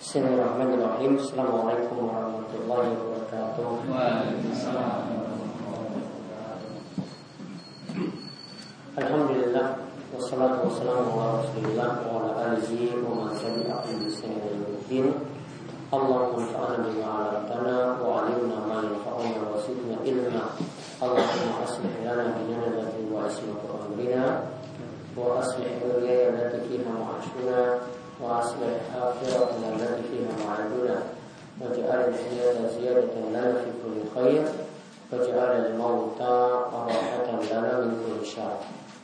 Bismillahirrahmanirrahim. Assalamualaikum warahmatullahi wabarakatuh. Waalaikumsalam. Alhamdulillah wassalatu wassalamu ala Rasulillah wa ala alihi wa man tabi'ahum bi ihsan ila yaumil Allahumma anfa'na bima 'allamtana wa 'allimna ma yanfa'una wa zidna ilma. Allahumma aslih lana dinana allati huwa ismatu amrina wa aslih dunyana allati fiha ma'ashuna wa aslih akhiratana allati fiha ma'aduna waj'al al-hayata ziyadatan lana fi kulli khair waj'al al-mauta rahatan lana min kulli syarr.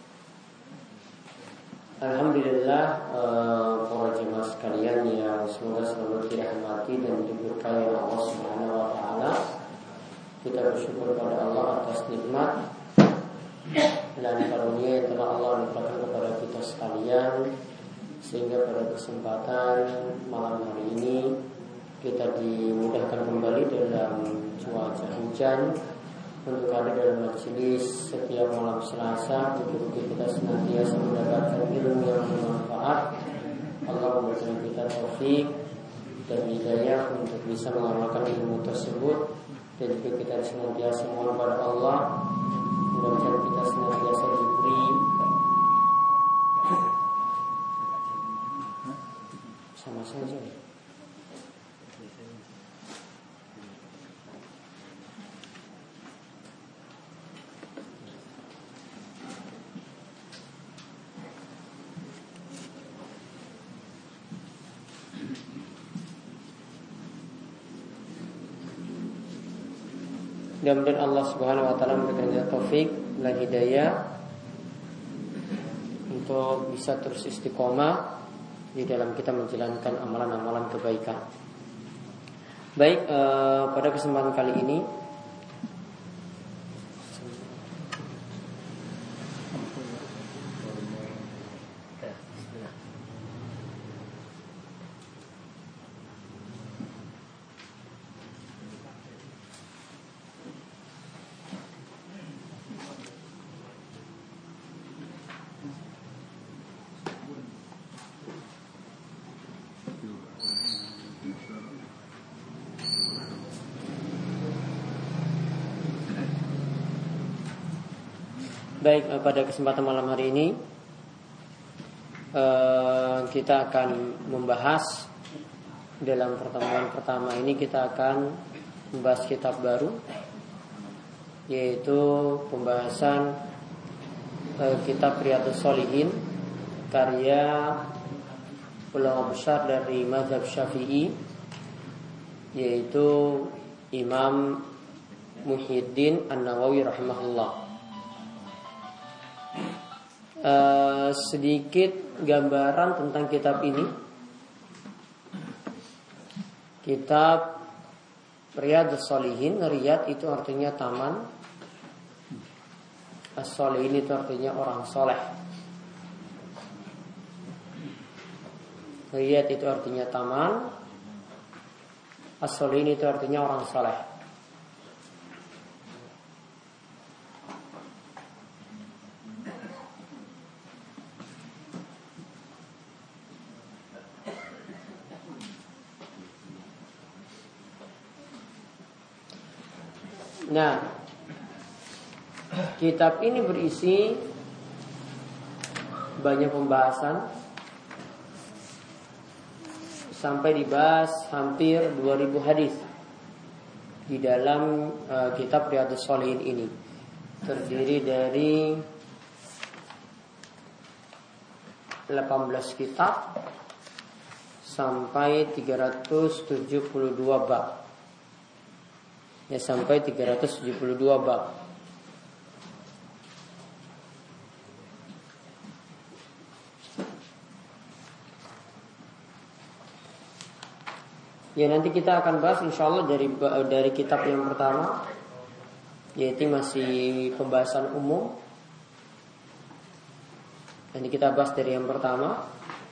Alhamdulillah, para jemaah sekalian yang semoga selalu dirahmati dan diberkahi oleh Allah Subhanahu wa taala. Kita bersyukur pada Allah atas nikmat dan karunia yang telah Allah limpahkan kepada kita sekalian, sehingga pada kesempatan malam hari ini kita dimudahkan kembali dalam cuaca hujan untuk ada dalam majelis setiap malam Selasa. Bagi kita senantiasa mendapatkan ilmu yang bermanfaat. Allah memberikan kita taufik dan hidayah untuk bisa mengamalkan ilmu tersebut, dan juga kita senantiasa mohon pada Allah mudah-mudahan kita senantiasa diberi sama saja. Mudah-mudahan Allah Subhanahu wa taala memberikan kita taufik dan hidayah untuk bisa terus istiqomah di dalam kita menjalankan amalan-amalan kebaikan. Baik, pada kesempatan kali ini pada kesempatan malam hari ini kita akan membahas, dalam pertemuan pertama ini kita akan membahas kitab baru, yaitu pembahasan kitab Riyadhus Shalihin karya ulama besar dari mazhab Syafi'i, yaitu Imam Muhyiddin An-Nawawi rahimahullah. Sedikit gambaran tentang kitab ini. Kitab Riyadhus Shalihin, Riyad itu artinya taman, As-Shalihin itu artinya orang soleh. Riyad itu artinya taman, As-Shalihin itu artinya orang soleh. Nah, kitab ini berisi banyak pembahasan, sampai dibahas hampir 2000 hadis di dalam kitab Riyadhus Shalihin ini. Terdiri dari 18 kitab sampai 372 bab. Ya, sampai 372 bab. Ya, nanti kita akan bahas insyaallah dari kitab yang pertama, yaitu masih pembahasan umum. Nanti kita bahas dari yang pertama.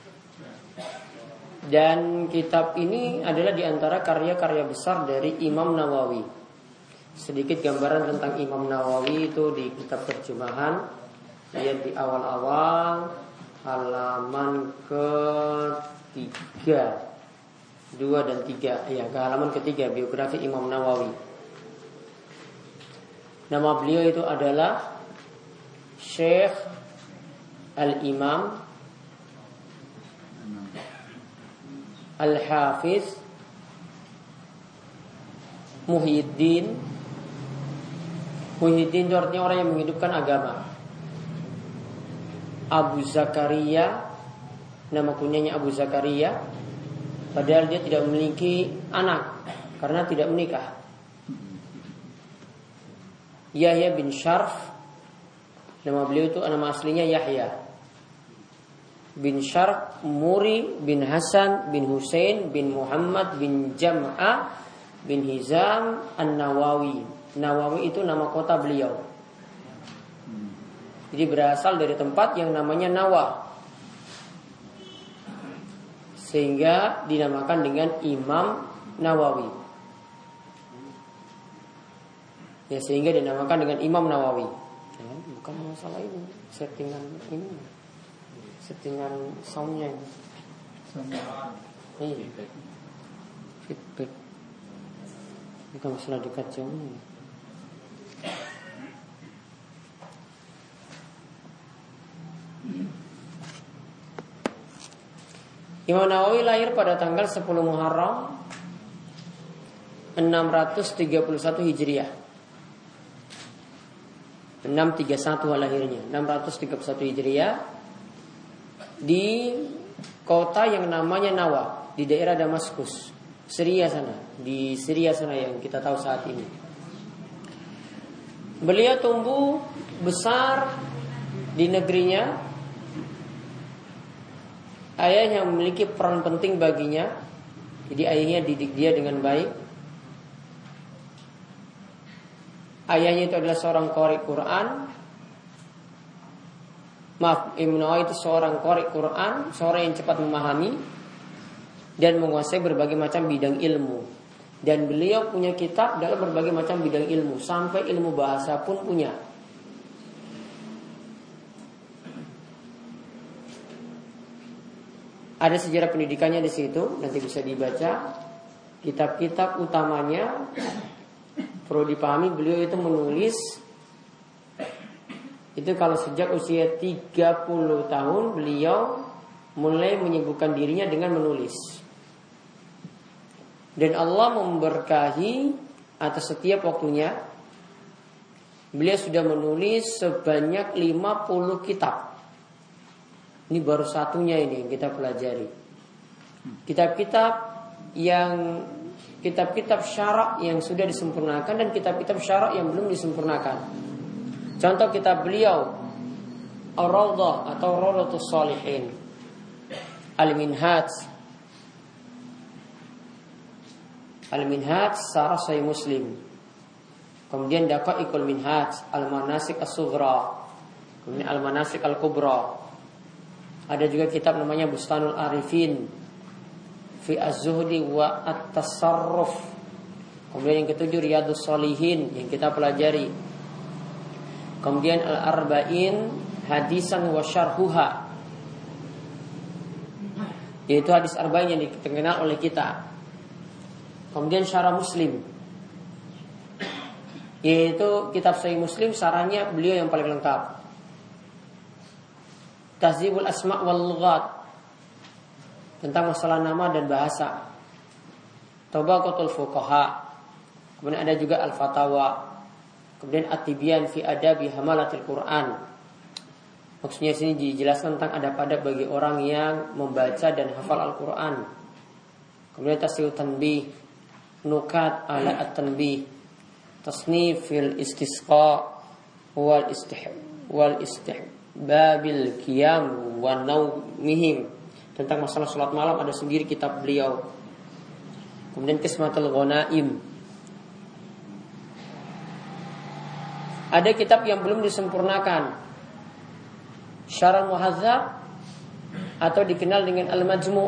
Dan kitab ini adalah diantara karya-karya besar dari Imam Nawawi. Sedikit gambaran tentang Imam Nawawi itu di kitab terjemahan, lihat di awal-awal halaman ke-3. 2 dan 3. Ya, ke halaman ketiga biografi Imam Nawawi. Nama beliau itu adalah Syekh Al-Imam Al-Hafiz Muhyiddin. Muhyiddin itu artinya orang yang menghidupkan agama. Abu Zakaria, nama kunyanya Abu Zakaria, padahal dia tidak memiliki anak karena tidak menikah. Yahya bin Syarf, nama beliau itu nama aslinya Yahya bin Syarf Muri bin Hasan bin Husain bin Muhammad bin Jam'ah bin Hizam An-Nawawi. Nawawi itu nama kota beliau. Jadi berasal dari tempat yang namanya Nawa, sehingga dinamakan dengan Imam Nawawi. Ya, sehingga dinamakan dengan Imam Nawawi. Ya, bukan masalah ini, settingan soundnya ini. Feedback. Bukan masalah dekat jauhnya. Imam Nawawi lahir pada tanggal 10 Muharram 631 Hijriah. 631 lahirnya, 631 Hijriah di kota yang namanya Nawa, di daerah Damaskus, Syria sana, di Syria sana yang kita tahu saat ini. Beliau tumbuh besar di negerinya. Ayahnya memiliki peran penting baginya. Jadi ayahnya didik dia dengan baik. Ayahnya itu adalah seorang qari Quran. Ibnu Nawawi itu seorang qari Quran, seorang yang cepat memahami dan menguasai berbagai macam bidang ilmu. Dan beliau punya kitab dalam berbagai macam bidang ilmu, sampai ilmu bahasa pun punya. Ada sejarah pendidikannya di situ, nanti bisa dibaca. Kitab-kitab utamanya perlu dipahami, beliau itu menulis itu kalau sejak usia 30 tahun beliau mulai menyibukkan dirinya dengan menulis. Dan Allah memberkahi atas setiap waktunya. Beliau sudah menulis sebanyak 50 kitab. Ini baru satunya ini yang kita pelajari. Kitab-kitab syarak yang sudah disempurnakan dan kitab-kitab syarak yang belum disempurnakan. Contoh kitab beliau Ar-Rawdah atau Rawdatus Shalihin, Al-Minhaj Syarah Sahih Muslim. Kemudian Daqaiqul Minhaj, Al-Manasik As-Sughra, kemudian Al-Manasik Al-Kubra. Ada juga kitab namanya Bustanul Arifin fi Az-Zuhdi wa At-Tasarruf. Kemudian yang ketujuh Riyadhus Shalihin yang kita pelajari. Kemudian Al-Arba'in Hadisan wa Syarhuha, yaitu hadis arba'in yang dikenal oleh kita. Kemudian Syarah Muslim, yaitu kitab Sahih Muslim, syarahnya beliau yang paling lengkap. Tahdzibul Asma' wal Lughat, tentang masalah nama dan bahasa. Tabaqatul Fuqaha. Kemudian ada juga Al-Fatawa. Kemudian At-Tibyan fi Adabi Hamalatil Quran. Maksudnya sini dijelaskan tentang adab-adab bagi orang yang membaca dan hafal Al-Quran. Kemudian Tasnifut Tanbih, Nukat ala At-Tanbih, Tasnifil Istisqa wal Istihbabil Qiyam wa Naumihim, tentang masalah salat malam ada sendiri kitab beliau. Kemudian Qismatul Ghanaim. Ada kitab yang belum disempurnakan, Syarah Muhadzab atau dikenal dengan Al-Majmu'.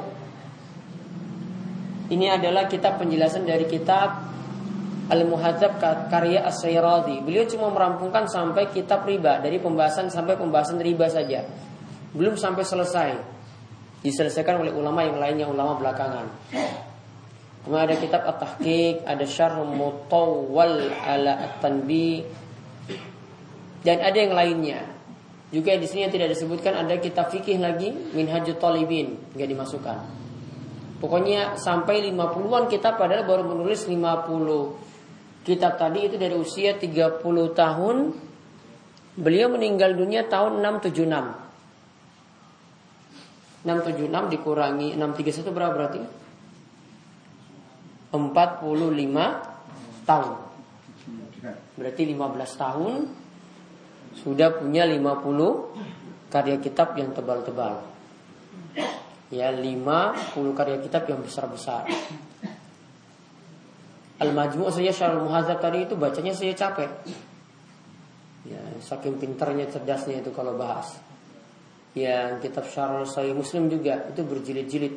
Ini adalah kitab penjelasan dari kitab Al-Muhadzab karya As-Sayradi. Beliau cuma merampungkan sampai kitab riba, dari pembahasan sampai pembahasan riba saja, belum sampai selesai. Diselesaikan oleh ulama yang lainnya, ulama belakangan. Kemudian ada kitab At-Tahqiq, ada Syarh Mutawwal ala At-Tanbih, dan ada yang lainnya. Juga di sini yang tidak disebutkan ada kitab fikih lagi, Minhajut Talibin, enggak dimasukkan. Pokoknya sampai 50-an kitab, padahal baru menulis 50 kitab tadi itu dari usia 30 tahun. Beliau meninggal dunia tahun 676. 676 dikurangi 631 berapa berarti? 45 tahun. Berarti 15 tahun sudah punya 50 karya kitab yang tebal-tebal. Ya, 50 karya kitab yang besar-besar. Al-Majmu' saya Syarhul Muhadzab tadi itu bacanya saya capek. Ya, saking pintarnya, cerdasnya itu kalau bahas. Yang kitab Syarh Sahih Muslim juga itu berjilid-jilid.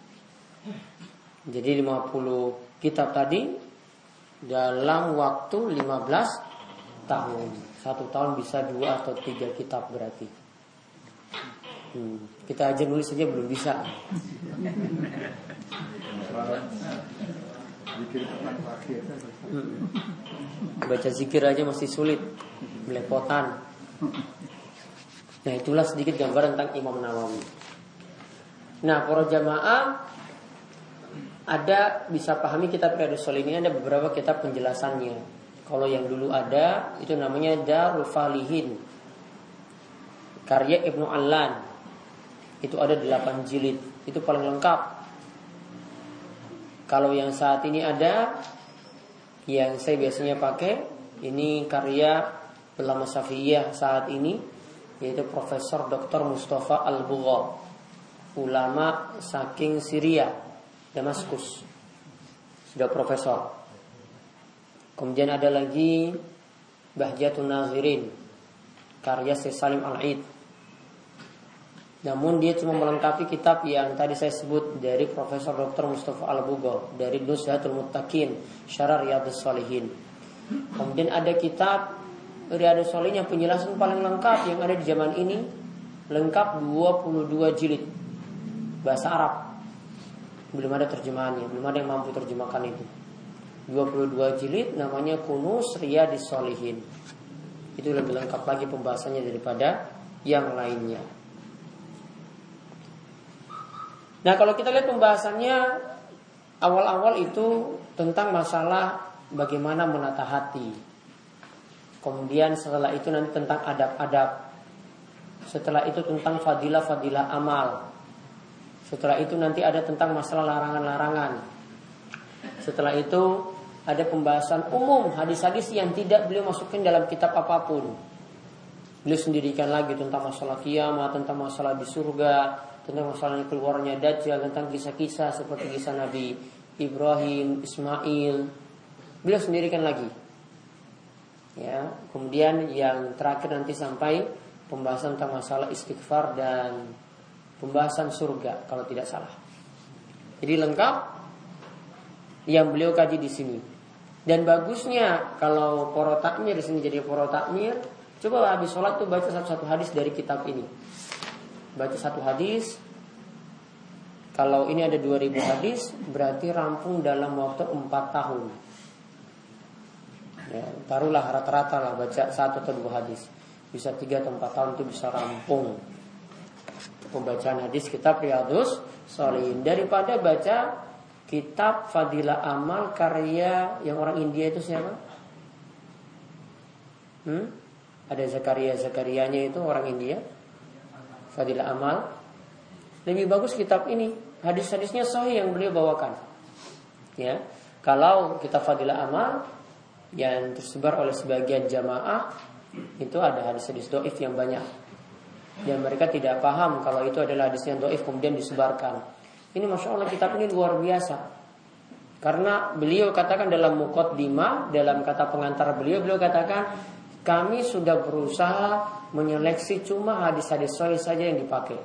Jadi 50 kitab tadi dalam waktu 15 tahun. 1 tahun bisa 2 atau 3 kitab berarti. Kita aja nulis saja belum bisa. Baca zikir aja masih sulit, belepotan. Nah, itulah sedikit gambaran tentang Imam Nawawi. Nah, para jamaah, ada bisa pahami kitab Riyadhus Shalihin, ada beberapa kitab penjelasannya. Kalau yang dulu ada itu namanya Darul Falihin, karya Ibnu Allan. Itu ada 8 jilid, itu paling lengkap. Kalau yang saat ini ada, yang saya biasanya pakai, ini karya ulama Syafi'iyah saat ini, yaitu Profesor Dr. Mustafa Al-Bugha, ulama saking Syria, Damaskus, sudah profesor. Kemudian ada lagi Bahjatun Nazirin, karya Syekh Salim Al-Aid. Namun dia cuma melengkapi kitab yang tadi saya sebut dari Profesor Dr. Mustafa Al-Bugha, dari Nuzhatul Muttaqin, Syarah Riyadhus Shalihin. Kemudian ada kitab Riyadhus Shalihin yang penjelasan paling lengkap yang ada di zaman ini, lengkap 22 jilid bahasa Arab. Belum ada terjemahannya, belum ada yang mampu terjemahkan itu. 22 jilid namanya Kunuz Riyadhus Shalihin. Itu lebih lengkap lagi pembahasannya daripada yang lainnya. Nah, kalau kita lihat pembahasannya awal-awal itu tentang masalah bagaimana menata hati. Kemudian setelah itu nanti tentang adab-adab. Setelah itu tentang fadilah-fadilah amal. Setelah itu nanti ada tentang masalah larangan-larangan. Setelah itu ada pembahasan umum hadis-hadis yang tidak beliau masukkan dalam kitab apapun. Beliau sendirikan lagi tentang masalah kiamat, tentang masalah di surga, tentang masalah keluarnya Dajjal, tentang kisah-kisah seperti kisah Nabi Ibrahim, Ismail. Beliau sendirikan lagi. Ya, kemudian yang terakhir nanti sampai pembahasan tentang masalah istighfar dan pembahasan surga kalau tidak salah. Jadi lengkap yang beliau kaji di sini. Dan bagusnya kalau poro takmir di sini jadi poro takmir, coba habis sholat tuh baca satu-satu hadis dari kitab ini. Baca satu hadis. Kalau ini ada 2000 hadis, berarti rampung dalam waktu 4 tahun. Ya, taruhlah rata-rata lah baca 1 atau 2 hadis. Bisa 3 atau 4 tahun itu bisa rampung pembacaan hadis kitab Riyadhus Shalihin, daripada baca kitab Fadilah Amal karya yang orang India itu siapa? Ada Zakarianya itu orang India. Fadilah Amal. Lebih bagus kitab ini, hadis-hadisnya sahih yang beliau bawakan. Ya, kalau kitab Fadilah Amal yang tersebar oleh sebagian jamaah itu ada hadis-hadis dhaif yang banyak. Dan mereka tidak paham kalau itu adalah hadis yang dhaif kemudian disebarkan. Ini Masya Allah kitab ini luar biasa. Karena beliau katakan dalam muqaddimah, dalam kata pengantar beliau katakan, kami sudah berusaha menyeleksi cuma hadis-hadis sahih saja yang dipakai.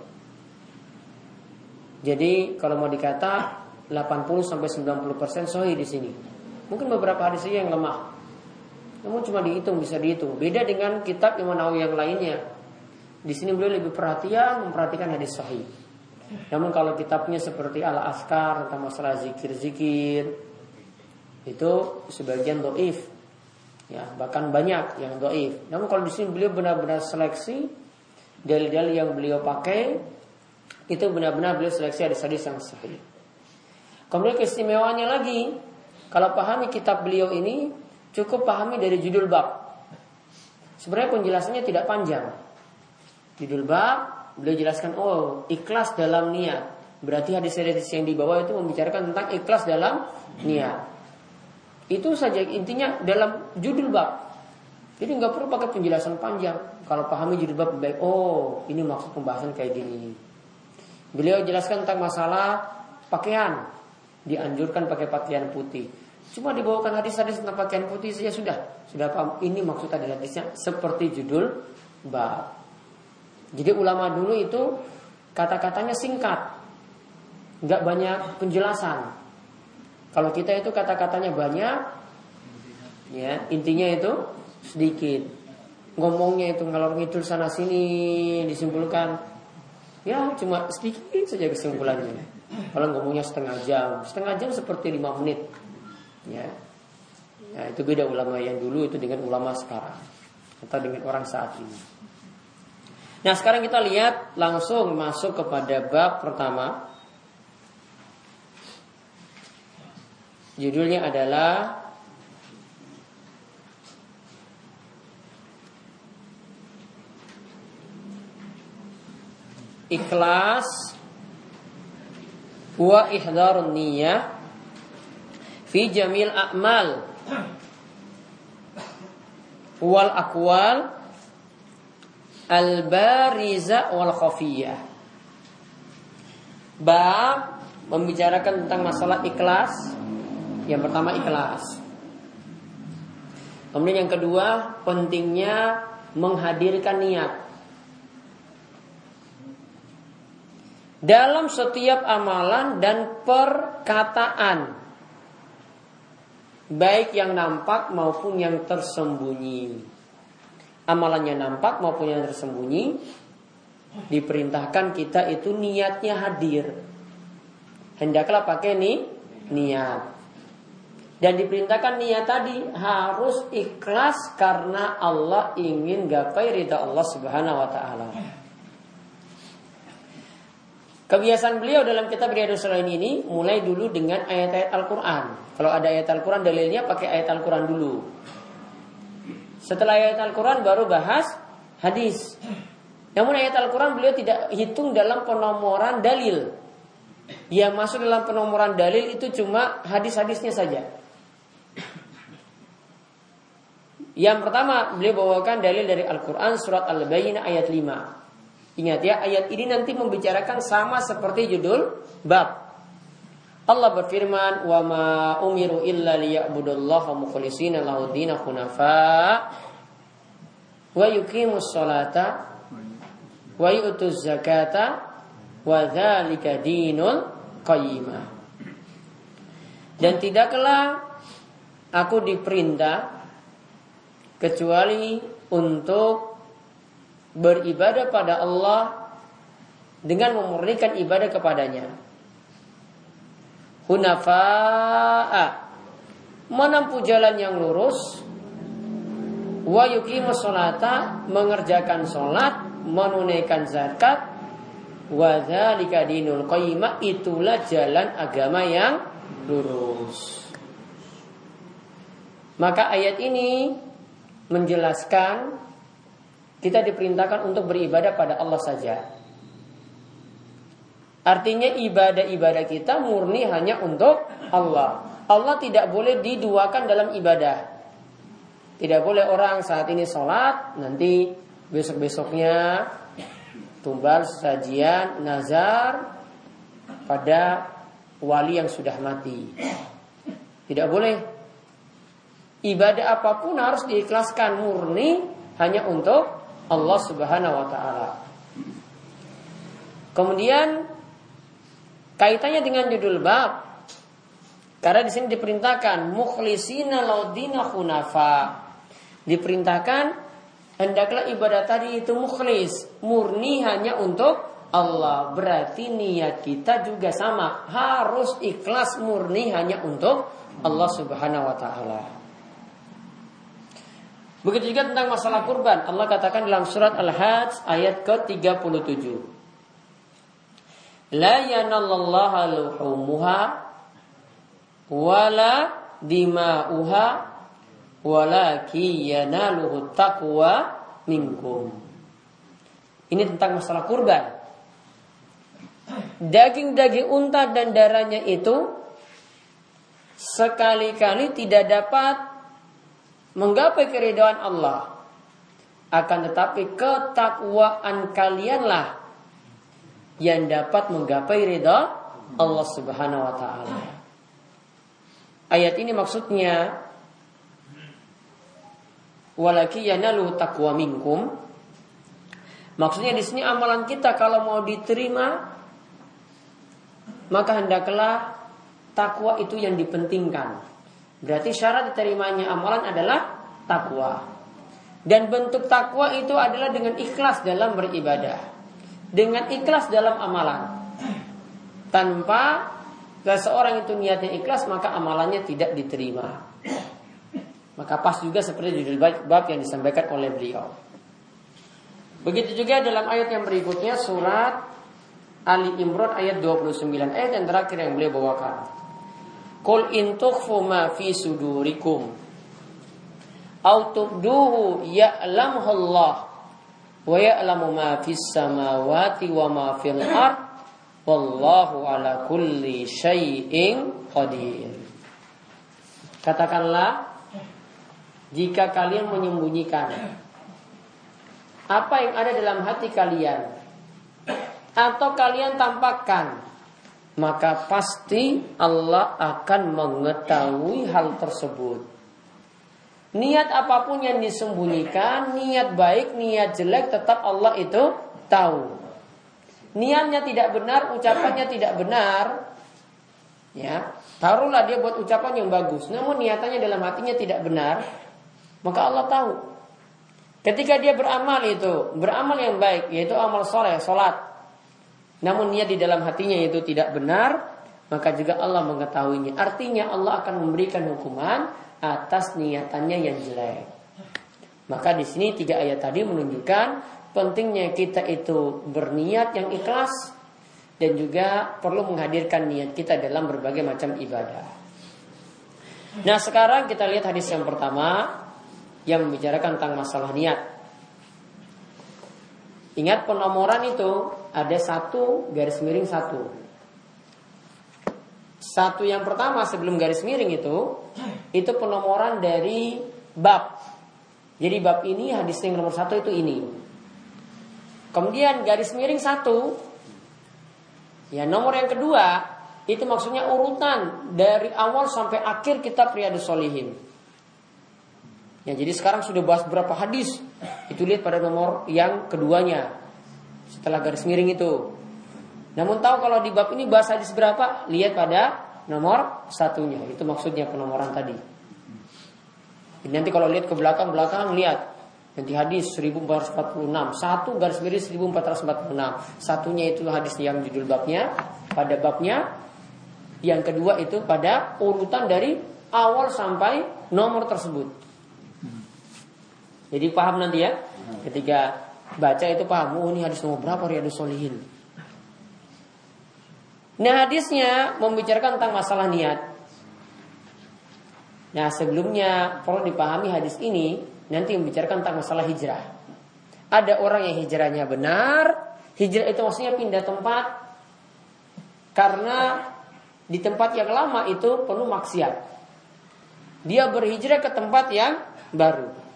Jadi kalau mau dikata 80-90% sahih di sini. Mungkin beberapa hadis saja yang lemah. Namun cuma dihitung, bisa dihitung. Beda dengan kitab Imam Nawawi yang lainnya. Di sini beliau lebih memperhatikan hadis sahih. Namun kalau kitabnya seperti Al-Azkar tentang masalah zikir-zikir itu sebagian dhaif. Ya, bahkan banyak yang dhaif. Namun kalau di sini beliau benar-benar seleksi dalil-dalil yang beliau pakai itu benar-benar beliau seleksi hadis-hadis yang sahih. Kemudian keistimewaannya lagi, kalau pahami kitab beliau ini cukup pahami dari judul bab. Sebenarnya penjelasannya tidak panjang. Judul bab beliau jelaskan, oh ikhlas dalam niat. Berarti hadis-hadis yang di bawah itu membicarakan tentang ikhlas dalam niat. Itu saja intinya dalam judul bab. Jadi nggak perlu pakai penjelasan panjang. Kalau pahami judul bab baik, oh ini maksud pembahasan kayak gini. Beliau jelaskan tentang masalah pakaian, dianjurkan pakai pakaian putih. Cuma dibawakan hadis-hadis tentang pakaian putih saja sudah paham. Ini maksud adalah hadisnya seperti judul bab. Jadi ulama dulu itu kata-katanya singkat, nggak banyak penjelasan. Kalau kita itu kata-katanya banyak, ya intinya itu sedikit. Ngomongnya itu ngalor ngidul sana sini disimpulkan, ya cuma sedikit saja kesimpulannya. Kalau ngomongnya setengah jam seperti 5 menit. Ya, itu beda ulama yang dulu itu dengan ulama sekarang atau dengan orang saat ini. Nah sekarang kita lihat langsung masuk kepada bab pertama. Judulnya adalah Ikhlas wa ihdharun niyyah fi jamil a'mal wal aqwal al-bariza wal khafiyah. Bab membicarakan tentang masalah ikhlas. Yang pertama ikhlas. Kemudian yang kedua pentingnya menghadirkan niat dalam setiap amalan dan perkataan, baik yang nampak maupun yang tersembunyi. Amalannya nampak maupun yang tersembunyi, diperintahkan kita itu niatnya hadir. Hendaklah pakai niat. Dan diperintahkan niat tadi harus ikhlas karena Allah ingin gapai ridha Allah Subhanahu wa taala. Kebiasaan beliau dalam kitab Riyadhus Shalihin ini mulai dulu dengan ayat-ayat Al-Quran. Kalau ada ayat Al-Quran dalilnya pakai ayat Al-Quran dulu. Setelah ayat Al-Quran baru bahas hadis. Namun ayat Al-Quran beliau tidak hitung dalam penomoran dalil. Yang masuk dalam penomoran dalil itu cuma hadis-hadisnya saja. Yang pertama beliau bawakan dalil dari Al-Quran surat Al-Bayyinah ayat 5. Ingat ya, ayat ini nanti membicarakan sama seperti judul bab. Allah berfirman, "Wa ma umiru illa liya'budullaha mukhlishina lahu din hunafa wa yuqimus sholata wa yu'tuz zakata wa dzalika dinul qayyimah." Dan tidaklah aku diperintah kecuali untuk beribadah pada Allah dengan memurnikan ibadah kepadanya. Hunafa'a, menempuh jalan yang lurus. Wa yuqimus sholata, mengerjakan sholat, menunaikan zakat. Wa dzalika dinul qayyimah, itulah jalan agama yang lurus. Maka ayat ini menjelaskan kita diperintahkan untuk beribadah pada Allah saja. Artinya ibadah-ibadah kita murni hanya untuk Allah. Allah tidak boleh diduakan dalam ibadah. Tidak boleh orang saat ini sholat, nanti besok-besoknya tumbal sajian nazar pada wali yang sudah mati. Tidak boleh. Ibadah apapun harus diikhlaskan murni hanya untuk Allah Subhanahu wa taala. Kemudian kaitannya dengan judul bab, karena di sini diperintahkan mukhlishina laudina hunafa. Diperintahkan hendaklah ibadah tadi itu mukhlis, murni hanya untuk Allah. Berarti niat kita juga sama, harus ikhlas murni hanya untuk Allah Subhanahu wa taala. Begitu juga tentang masalah kurban. Allah katakan dalam surat Al-Hajj ayat ke-37. La yanallaha luhumuha wala dima'uha walaki yanaluhu taqwa minkum. Ini tentang masalah kurban. Daging-daging unta dan darahnya itu sekali-kali tidak dapat menggapai keridhaan Allah. Akan tetapi ketakwaan kalianlah yang dapat menggapai ridha Allah Subhanahu wa taala. Ayat ini maksudnya walaki yanalu taqwa minkum. Maksudnya di sini amalan kita kalau mau diterima maka hendaklah takwa itu yang dipentingkan. Berarti syarat diterimanya amalan adalah takwa. Dan bentuk takwa itu adalah dengan ikhlas dalam beribadah, dengan ikhlas dalam amalan. Tanpa seseorang itu niatnya ikhlas maka amalannya tidak diterima. Maka pas juga seperti judul bab yang disampaikan oleh beliau. Begitu juga dalam ayat yang berikutnya surat Ali Imran ayat 29, ayat yang terakhir yang beliau bawakan. Qul in tukhfu ma fi sudurikum aw tubduhu ya'lamuhu Allah wa ya'lamu ma fis samawati wa ma fil ard wallahu ala kulli syai'in qadir. Katakanlah, jika kalian menyembunyikan apa yang ada dalam hati kalian atau kalian tampakkan, maka pasti Allah akan mengetahui hal tersebut. Niat apapun yang disembunyikan, niat baik, niat jelek, tetap Allah itu tahu. Niatnya tidak benar, ucapannya tidak benar, ya, taruhlah dia buat ucapan yang bagus, namun niatannya dalam hatinya tidak benar, maka Allah tahu. Ketika dia beramal yang baik, yaitu amal soleh, solat, namun niat di dalam hatinya itu tidak benar, maka juga Allah mengetahuinya. Artinya Allah akan memberikan hukuman atas niatannya yang jelek. Maka di sini 3 ayat tadi menunjukkan pentingnya kita itu berniat yang ikhlas dan juga perlu menghadirkan niat kita dalam berbagai macam ibadah. Nah, sekarang kita lihat hadis yang pertama yang membicarakan tentang masalah niat. Ingat penomoran itu ada 1 garis miring 1. 1 yang pertama sebelum garis miring itu penomoran dari bab. Jadi bab ini hadis yang nomor 1 itu ini. Kemudian garis miring 1. Ya, nomor yang kedua itu maksudnya urutan dari awal sampai akhir kitab Riyadhus Shalihin. Ya, jadi sekarang sudah bahas berapa hadis. Itu lihat pada nomor yang keduanya setelah garis miring itu. Namun tahu kalau di bab ini bahas hadis berapa? Lihat pada nomor 1-nya. Itu maksudnya penomoran tadi. Jadi nanti kalau lihat ke belakang lihat nanti hadis 1446, 1 garis miring 1446. Satunya itu hadis yang judul babnya, pada babnya. Yang kedua itu pada urutan dari awal sampai nomor tersebut. Jadi paham nanti ya, ketika baca itu paham, oh ini hadis nomor berapa Riyadhus Shalihin. Nah, hadisnya membicarakan tentang masalah niat. Nah, sebelumnya perlu dipahami hadis ini nanti membicarakan tentang masalah hijrah. Ada orang yang hijrahnya benar, hijrah itu maksudnya pindah tempat karena di tempat yang lama itu penuh maksiat. Dia berhijrah ke tempat yang baru.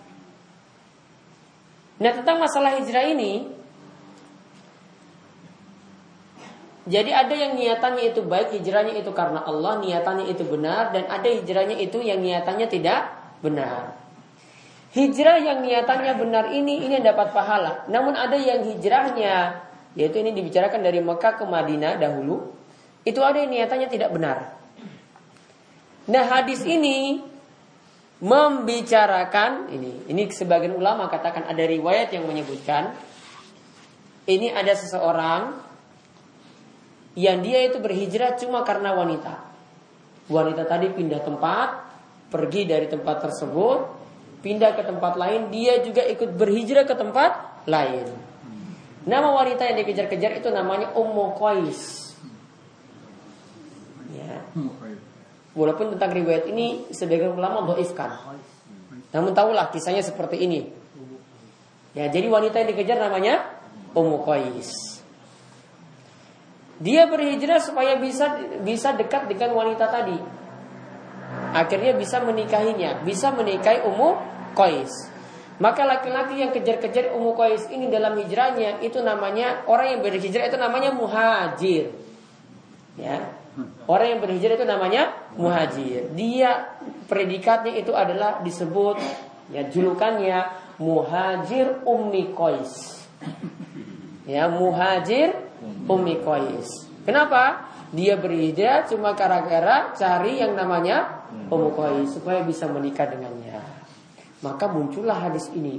Nah, tentang masalah hijrah ini, jadi ada yang niatannya itu baik, hijrahnya itu karena Allah, niatannya itu benar, dan ada hijrahnya itu yang niatannya tidak benar. Hijrah yang niatannya benar ini yang dapat pahala. Namun ada yang hijrahnya, yaitu ini dibicarakan dari Mekah ke Madinah dahulu, itu ada yang niatannya tidak benar. Nah, hadis ini membicarakan ini sebagian ulama katakan ada riwayat yang menyebutkan ini ada seseorang yang dia itu berhijrah cuma karena wanita. Wanita tadi pindah tempat, pergi dari tempat tersebut, pindah ke tempat lain, dia juga ikut berhijrah ke tempat lain. Nama wanita yang dikejar-kejar itu namanya Ummu Qais. Ya. Walaupun tentang riwayat ini sebagian ulama dhaifkan. Namun tahulah kisahnya seperti ini. Ya, jadi wanita yang dikejar namanya Ummu Qais. Dia berhijrah supaya bisa dekat dengan wanita tadi. Akhirnya bisa menikahinya, bisa menikahi Ummu Qais. Maka laki-laki yang kejar-kejar Ummu Qais ini dalam hijrahnya itu namanya, orang yang berhijrah itu namanya muhajir. Ya. Orang yang berhijrah itu namanya muhajir. Dia predikatnya itu adalah disebut, ya, julukannya Muhajir Ummi Qais. Ya, Muhajir Ummi Qais. Kenapa? Dia berhijrah cuma gara-gara cari yang namanya Ummu Qais supaya bisa menikah dengannya. Maka muncullah hadis ini.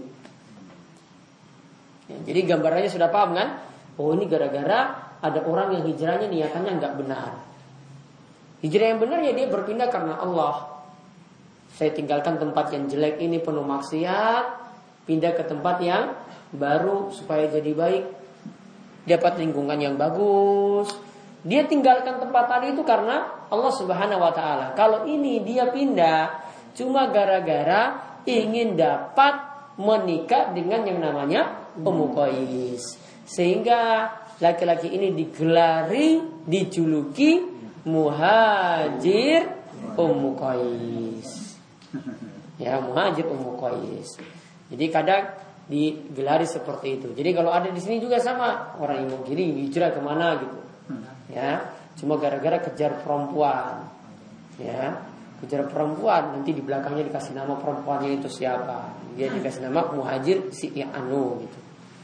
Ya, jadi gambarannya sudah paham kan? Oh, ini gara-gara ada orang yang hijrahnya niatannya nggak benar. Hijrah yang benar ya dia berpindah karena Allah. Saya tinggalkan tempat yang jelek ini penuh maksiat, pindah ke tempat yang baru supaya jadi baik, dapat lingkungan yang bagus. Dia tinggalkan tempat tadi itu karena Allah Subhanahu wa taala. Kalau ini dia pindah cuma gara-gara ingin dapat menikah dengan yang namanya Ummu Qais. Sehingga laki-laki ini dijuluki Muhajir Ummu Qais. Ya, Muhajir Ummu Qais. Jadi kadang digelari seperti itu. Jadi kalau ada di sini juga sama, orang yang mau hijrah kemana gitu. Ya, cuma gara-gara kejar perempuan. Ya, kejar perempuan, nanti di belakangnya dikasih nama perempuannya itu siapa. Dia dikasih nama Muhajir si Anu gitu.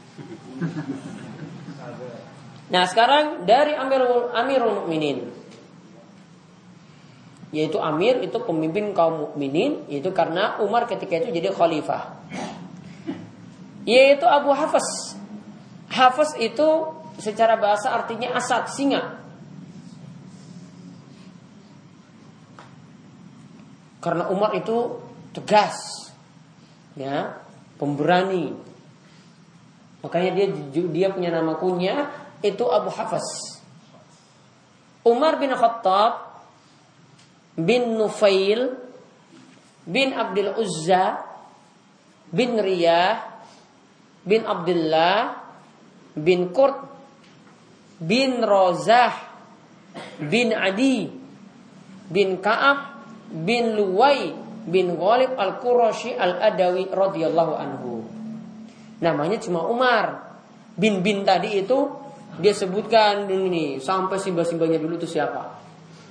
Nah, sekarang dari Amirul Mukminin, yaitu Amir itu pemimpin kaum mukminin, yaitu karena Umar ketika itu jadi khalifah. Yaitu Abu Hafs. Hafs itu secara bahasa artinya asad, singa. Karena Umar itu tegas, ya, pemberani. Makanya dia punya nama kunyah itu Abu Hafs. Umar bin Khattab bin Nufail bin Abdul Uzza bin Riyah bin Abdullah bin Qurt bin Rozah bin Adi bin Ka'ab bin Luwai bin Ghalib al-Qurashi al-Adawi radhiyallahu anhu. Namanya cuma Umar. Bin tadi itu dia sebutkan dulu nih, sampai simbah-simbahnya dulu itu siapa.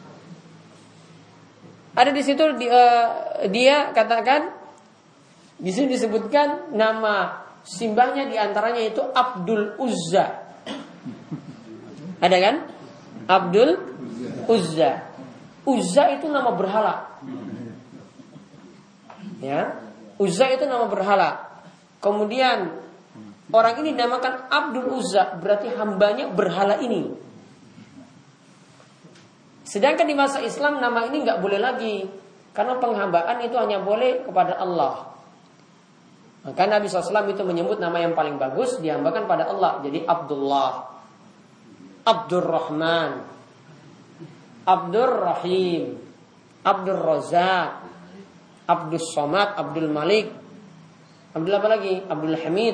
Ada di situ dia katakan di sini disebutkan nama simbahnya diantaranya itu Abdul Uzza. Ada kan? Abdul Uzza. Uzza itu nama berhala. Ya, Uzza itu nama berhala. Kemudian orang ini dinamakan Abdul Uzza, berarti hambanya berhala ini. Sedangkan di masa Islam nama ini nggak boleh lagi, karena penghambaan itu hanya boleh kepada Allah. Maka Nabi SAW itu menyebut nama yang paling bagus dihambakan pada Allah. Jadi Abdullah, Abdurrahman, Abdurrahim, Abdul Razak, Abdul Somad, Abdul Malik, Abdul apa lagi? Abdul Hamid.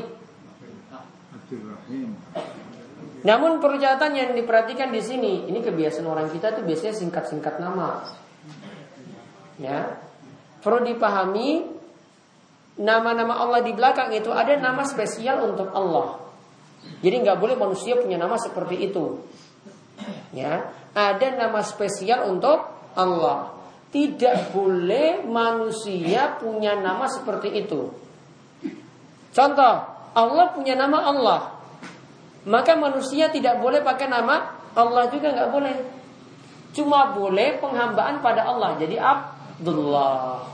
Namun perlu catatan yang diperhatikan di sini, ini kebiasaan orang kita tuh biasanya singkat-singkat nama. Ya, perlu dipahami nama-nama Allah di belakang itu ada nama spesial untuk Allah. Jadi nggak boleh manusia punya nama seperti itu. Ya, ada nama spesial untuk Allah. Tidak boleh manusia punya nama seperti itu. Contoh, Allah punya nama Allah. Maka manusia tidak boleh pakai nama Allah juga nggak boleh. Cuma boleh penghambaan pada Allah. Jadi Abdullah.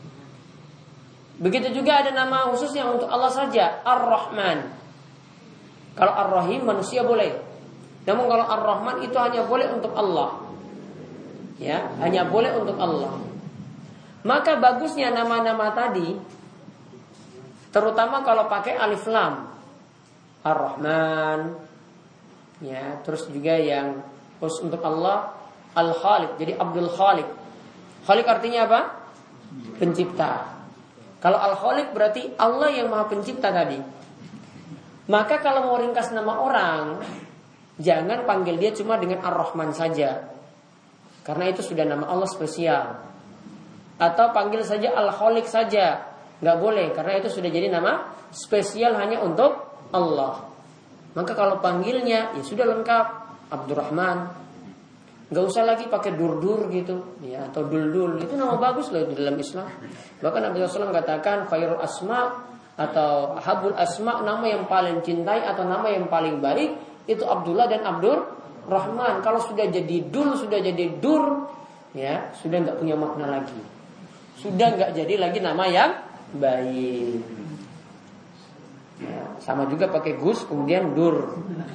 Begitu juga ada nama khusus yang untuk Allah saja, Ar-Rahman. Kalau Ar-Rahim manusia boleh. Namun kalau Ar-Rahman itu hanya boleh untuk Allah. Ya, hanya boleh untuk Allah. Maka bagusnya nama-nama tadi, terutama kalau pakai alif lam, Ar-Rahman, ya, terus juga yang khusus untuk Allah Al-Khaliq, jadi Abdul Khaliq. Khaliq artinya apa? Pencipta. Kalau Al-Khaliq berarti Allah yang Maha Pencipta tadi. Maka kalau mau ringkas nama orang, jangan panggil dia cuma dengan Ar-Rahman saja, karena itu sudah nama Allah spesial. Atau panggil saja Al-Khaliq saja, nggak boleh, karena itu sudah jadi nama spesial hanya untuk Allah. Maka kalau panggilnya ya sudah lengkap, Abdurrahman. Nggak usah lagi pakai dur-dur gitu, ya, atau dul-dul. Itu nama bagus loh di dalam Islam. Bahkan Nabi SAW katakan khairul asma atau habul asma, nama yang paling cintai atau nama yang paling baik itu Abdullah dan Abdurrahman. Kalau sudah jadi dul, sudah jadi dur, ya sudah nggak punya makna lagi. Sudah nggak jadi lagi nama yang baik. Ya, sama juga pakai Gus kemudian Dur.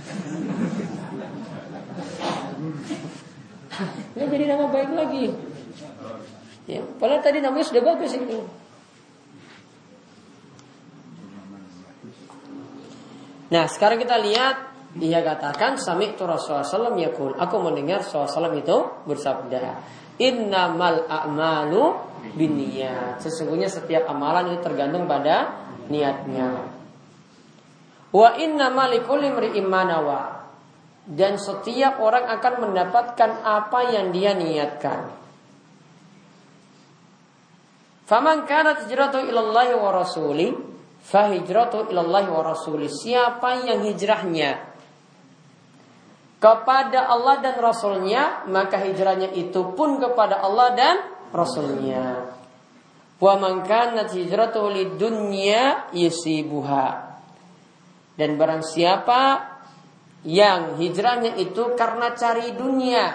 Nggak jadi nama baik lagi. Ya, padahal tadi namanya sudah bagus ini. Nah, sekarang kita lihat, dia katakan sami'tu Rasulullah sallallahu alaihi wasallam yaqul, aku mendengar Rasulullah sallallahu itu bersabda, innamal a'malu binniyat. Sesungguhnya setiap amalan itu tergantung pada niatnya. Wa innamal likulli imri'in ma nawa. Dan setiap orang akan mendapatkan apa yang dia niatkan. Faman kanat hijratuhu ilallahi wa rasuli, fa hijratuhu ilallahi wa rasuli. Siapa yang hijrahnya kepada Allah dan Rasulnya, maka hijrahnya itu pun kepada Allah dan Rasulnya. Wa man kanat hijratuhu lidunya yusibuha. Dan barang siapa yang hijrahnya itu karena cari dunia,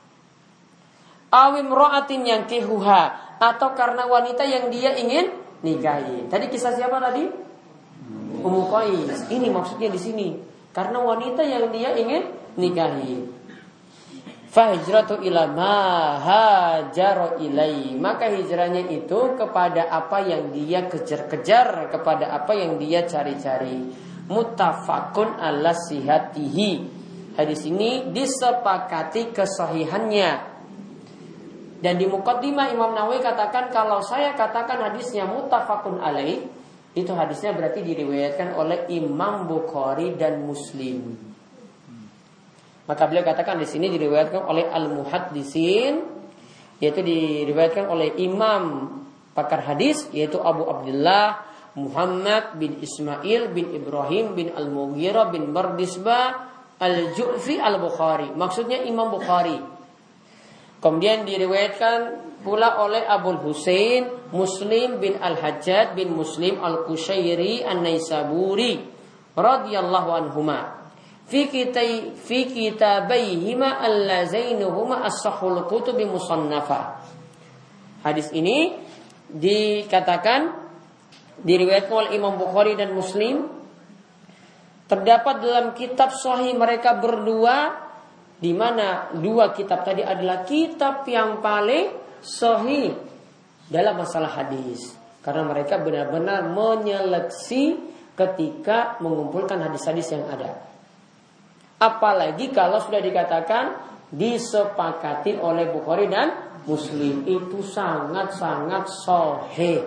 awim ro'atin yang kehuha, atau karena wanita yang dia ingin nikahi. Tadi kisah siapa tadi? Ummu Qais. Ini maksudnya di sini, karena wanita yang dia ingin nikahi. Fa hijratu ila ma hajara ilai. Maka hijrahnya itu kepada apa yang dia kejar-kejar, kepada apa yang dia cari-cari. Muttafaqun ala sihatihi. Hadis ini disepakati kesahihannya. Dan di muqaddimah Imam Nawawi katakan, kalau saya katakan hadisnya muttafaqun alaih, itu hadisnya berarti diriwayatkan oleh Imam Bukhari dan Muslim. Maka beliau katakan di sini diriwayatkan oleh al-muhaddisin, yaitu diriwayatkan oleh Imam pakar hadis, yaitu Abu Abdullah Muhammad bin Ismail bin Ibrahim bin Al-Mughirah bin Bardisbah Al-Ju'fi Al-Bukhari. Maksudnya Imam Bukhari. Kemudian diriwayatkan pula oleh Abul Husain Muslim bin Al-Hajjaj bin Muslim Al-Qushairi An-Naisaburi radhiyallahu anhuma fi kitabaihima allazainuhuma as-sahhul kutubi musannafah. Hadis ini dikatakan diriwayatkan oleh Imam Bukhari dan Muslim, terdapat dalam kitab sahih mereka berdua, di mana dua kitab tadi adalah kitab yang paling sahih dalam masalah hadis, karena mereka benar-benar menyeleksi ketika mengumpulkan hadis-hadis yang ada. Apalagi kalau sudah dikatakan disepakati oleh Bukhari dan Muslim, itu sangat-sangat sahih.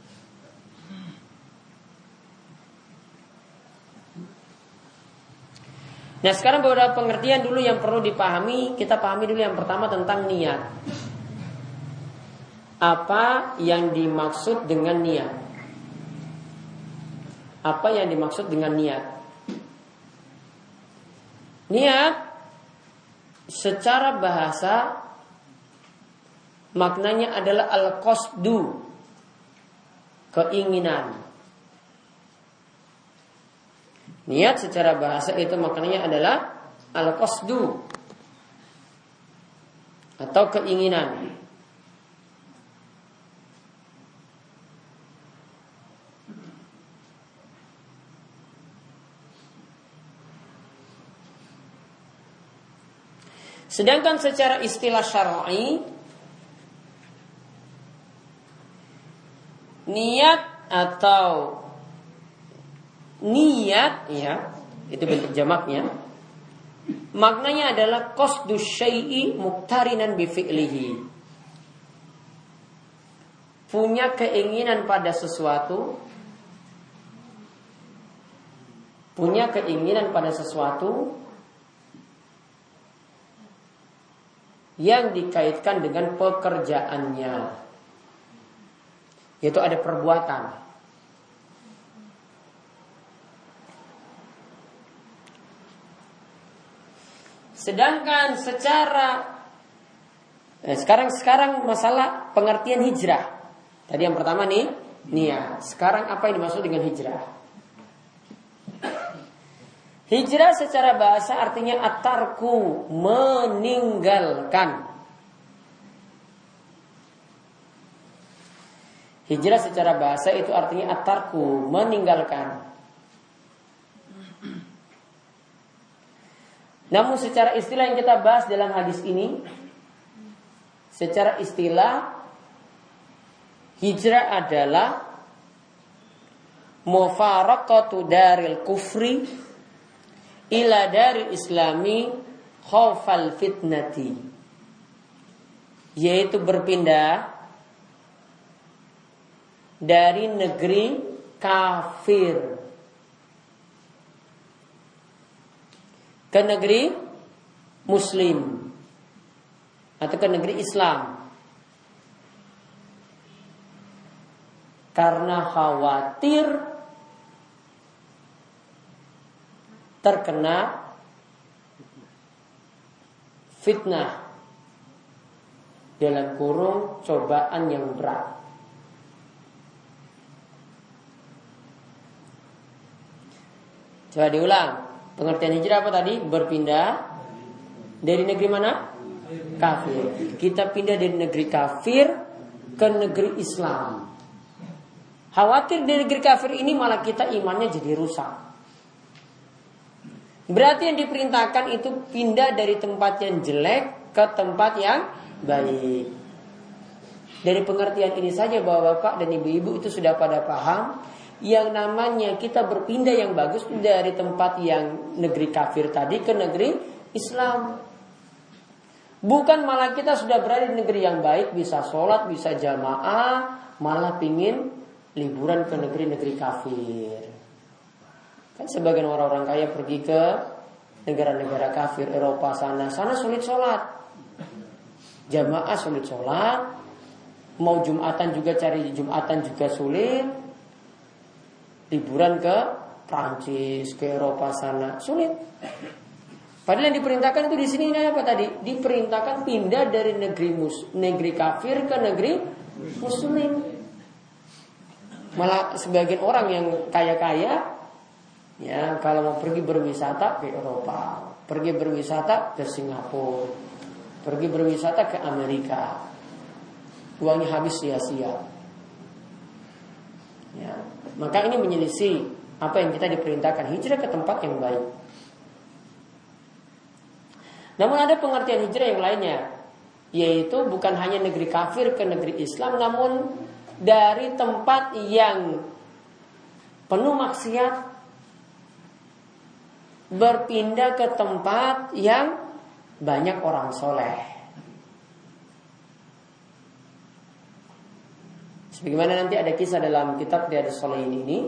Nah, sekarang beberapa pengertian dulu yang perlu dipahami. Kita pahami dulu yang pertama tentang niat. Apa yang dimaksud dengan niat? Apa yang dimaksud dengan niat? Niat secara bahasa maknanya adalah al-qasdu, keinginan. Niat secara bahasa itu maknanya adalah al-qasdu atau keinginan. Sedangkan secara istilah syar'i, niat atau niat, ya, itu bentuk jamaknya. Maknanya adalah qasdus syai'i muqtarinan bi fi'lihi. Punya keinginan pada sesuatu, yang dikaitkan dengan pekerjaannya, yaitu ada perbuatan. Sedangkan secara sekarang masalah pengertian hijrah. Tadi yang pertama nih niat. Sekarang apa yang dimaksud dengan hijrah? Hijrah secara bahasa artinya at-tarku, meninggalkan. Hijrah secara bahasa itu artinya at-tarku, meninggalkan. Namun secara istilah yang kita bahas dalam hadis ini, secara istilah hijrah adalah mufaraqatu daril kufri ila daril islami khaufal fitnati, yaitu berpindah dari negeri kafir ke negeri muslim atau ke negeri Islam karena khawatir terkena fitnah, dalam kurung cobaan yang berat. Coba diulang. Pengertian hijrah apa tadi? Berpindah dari negeri mana? Kafir. Kita pindah dari negeri kafir ke negeri Islam. Khawatir dari negeri kafir ini malah kita imannya jadi rusak. Berarti yang diperintahkan itu pindah dari tempat yang jelek ke tempat yang baik. Dari pengertian ini saja bapak-bapak dan ibu-ibu itu sudah pada paham, yang namanya kita berpindah yang bagus dari tempat yang negeri kafir tadi ke negeri Islam. Bukan malah kita sudah berada di negeri yang baik, bisa sholat, bisa jamaah, malah pingin liburan ke negeri-negeri kafir. Kan sebagian orang-orang kaya pergi ke negara-negara kafir Eropa sana sulit sholat, jamaah sulit sholat, mau jumatan juga cari jumatan juga sulit. Liburan ke Prancis, ke Eropa sana sulit. Padahal yang diperintahkan itu di sini apa tadi? Diperintahkan pindah dari negeri kafir ke negeri muslim. Malah sebagian orang yang kaya-kaya, ya kalau mau pergi berwisata ke Eropa, pergi berwisata ke Singapura, pergi berwisata ke Amerika, uangnya habis sia-sia. Ya, maka ini menyelisih apa yang kita diperintahkan, hijrah ke tempat yang baik. Namun ada pengertian hijrah yang lainnya, yaitu bukan hanya negeri kafir ke negeri Islam, namun dari tempat yang penuh maksiat berpindah ke tempat yang banyak orang soleh. Sebagaimana nanti ada kisah dalam kitab Riyadhus Shalihin ini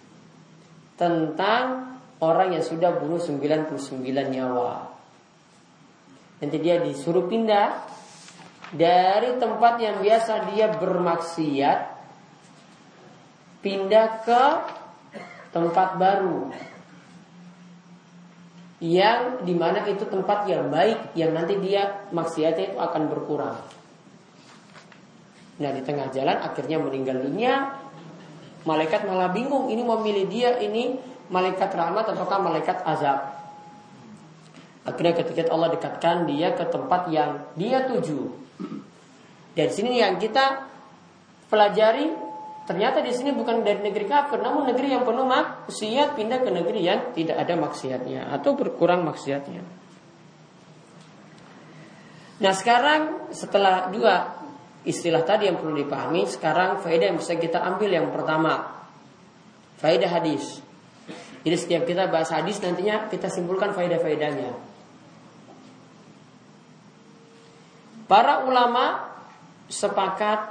tentang orang yang sudah bunuh 99 nyawa. Nanti dia disuruh pindah dari tempat yang biasa dia bermaksiat, pindah ke tempat baru yang dimana itu tempat yang baik, yang nanti dia maksiatnya itu akan berkurang. Nah di tengah jalan akhirnya meninggal dunia. Malaikat malah bingung, ini mau milih dia, ini malaikat rahmat ataukah malaikat azab. Akhirnya ketika Allah dekatkan dia ke tempat yang dia tuju. Dari sini yang kita pelajari, ternyata di sini bukan dari negeri kafir, namun negeri yang penuh maksiat, pindah ke negeri yang tidak ada maksiatnya atau berkurang maksiatnya. Nah sekarang setelah dua istilah tadi yang perlu dipahami, sekarang faedah yang bisa kita ambil yang pertama, faedah hadis. Jadi setiap kita bahas hadis nantinya kita simpulkan faedah-faedahnya. Para ulama sepakat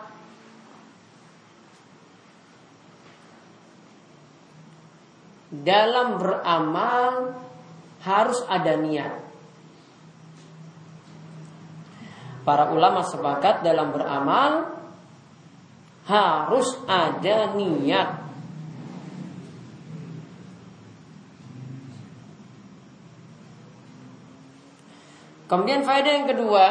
dalam beramal harus ada niat. Para ulama sepakat dalam beramal harus ada niat. Kemudian faedah yang kedua,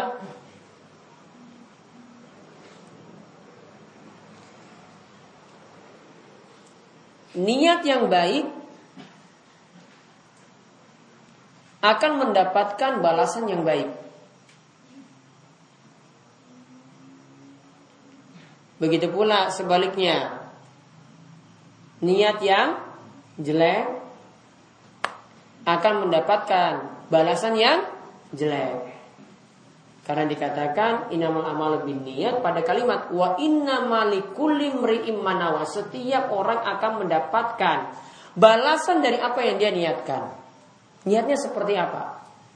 niat yang baik akan mendapatkan balasan yang baik. Begitu pula sebaliknya, niat yang jelek akan mendapatkan balasan yang jelek. Karena dikatakan innamal a'malu binniyat pada kalimat wa innamal likulli imri'in ma nawa. Setiap orang akan mendapatkan balasan dari apa yang dia niatkan. Niatnya seperti apa?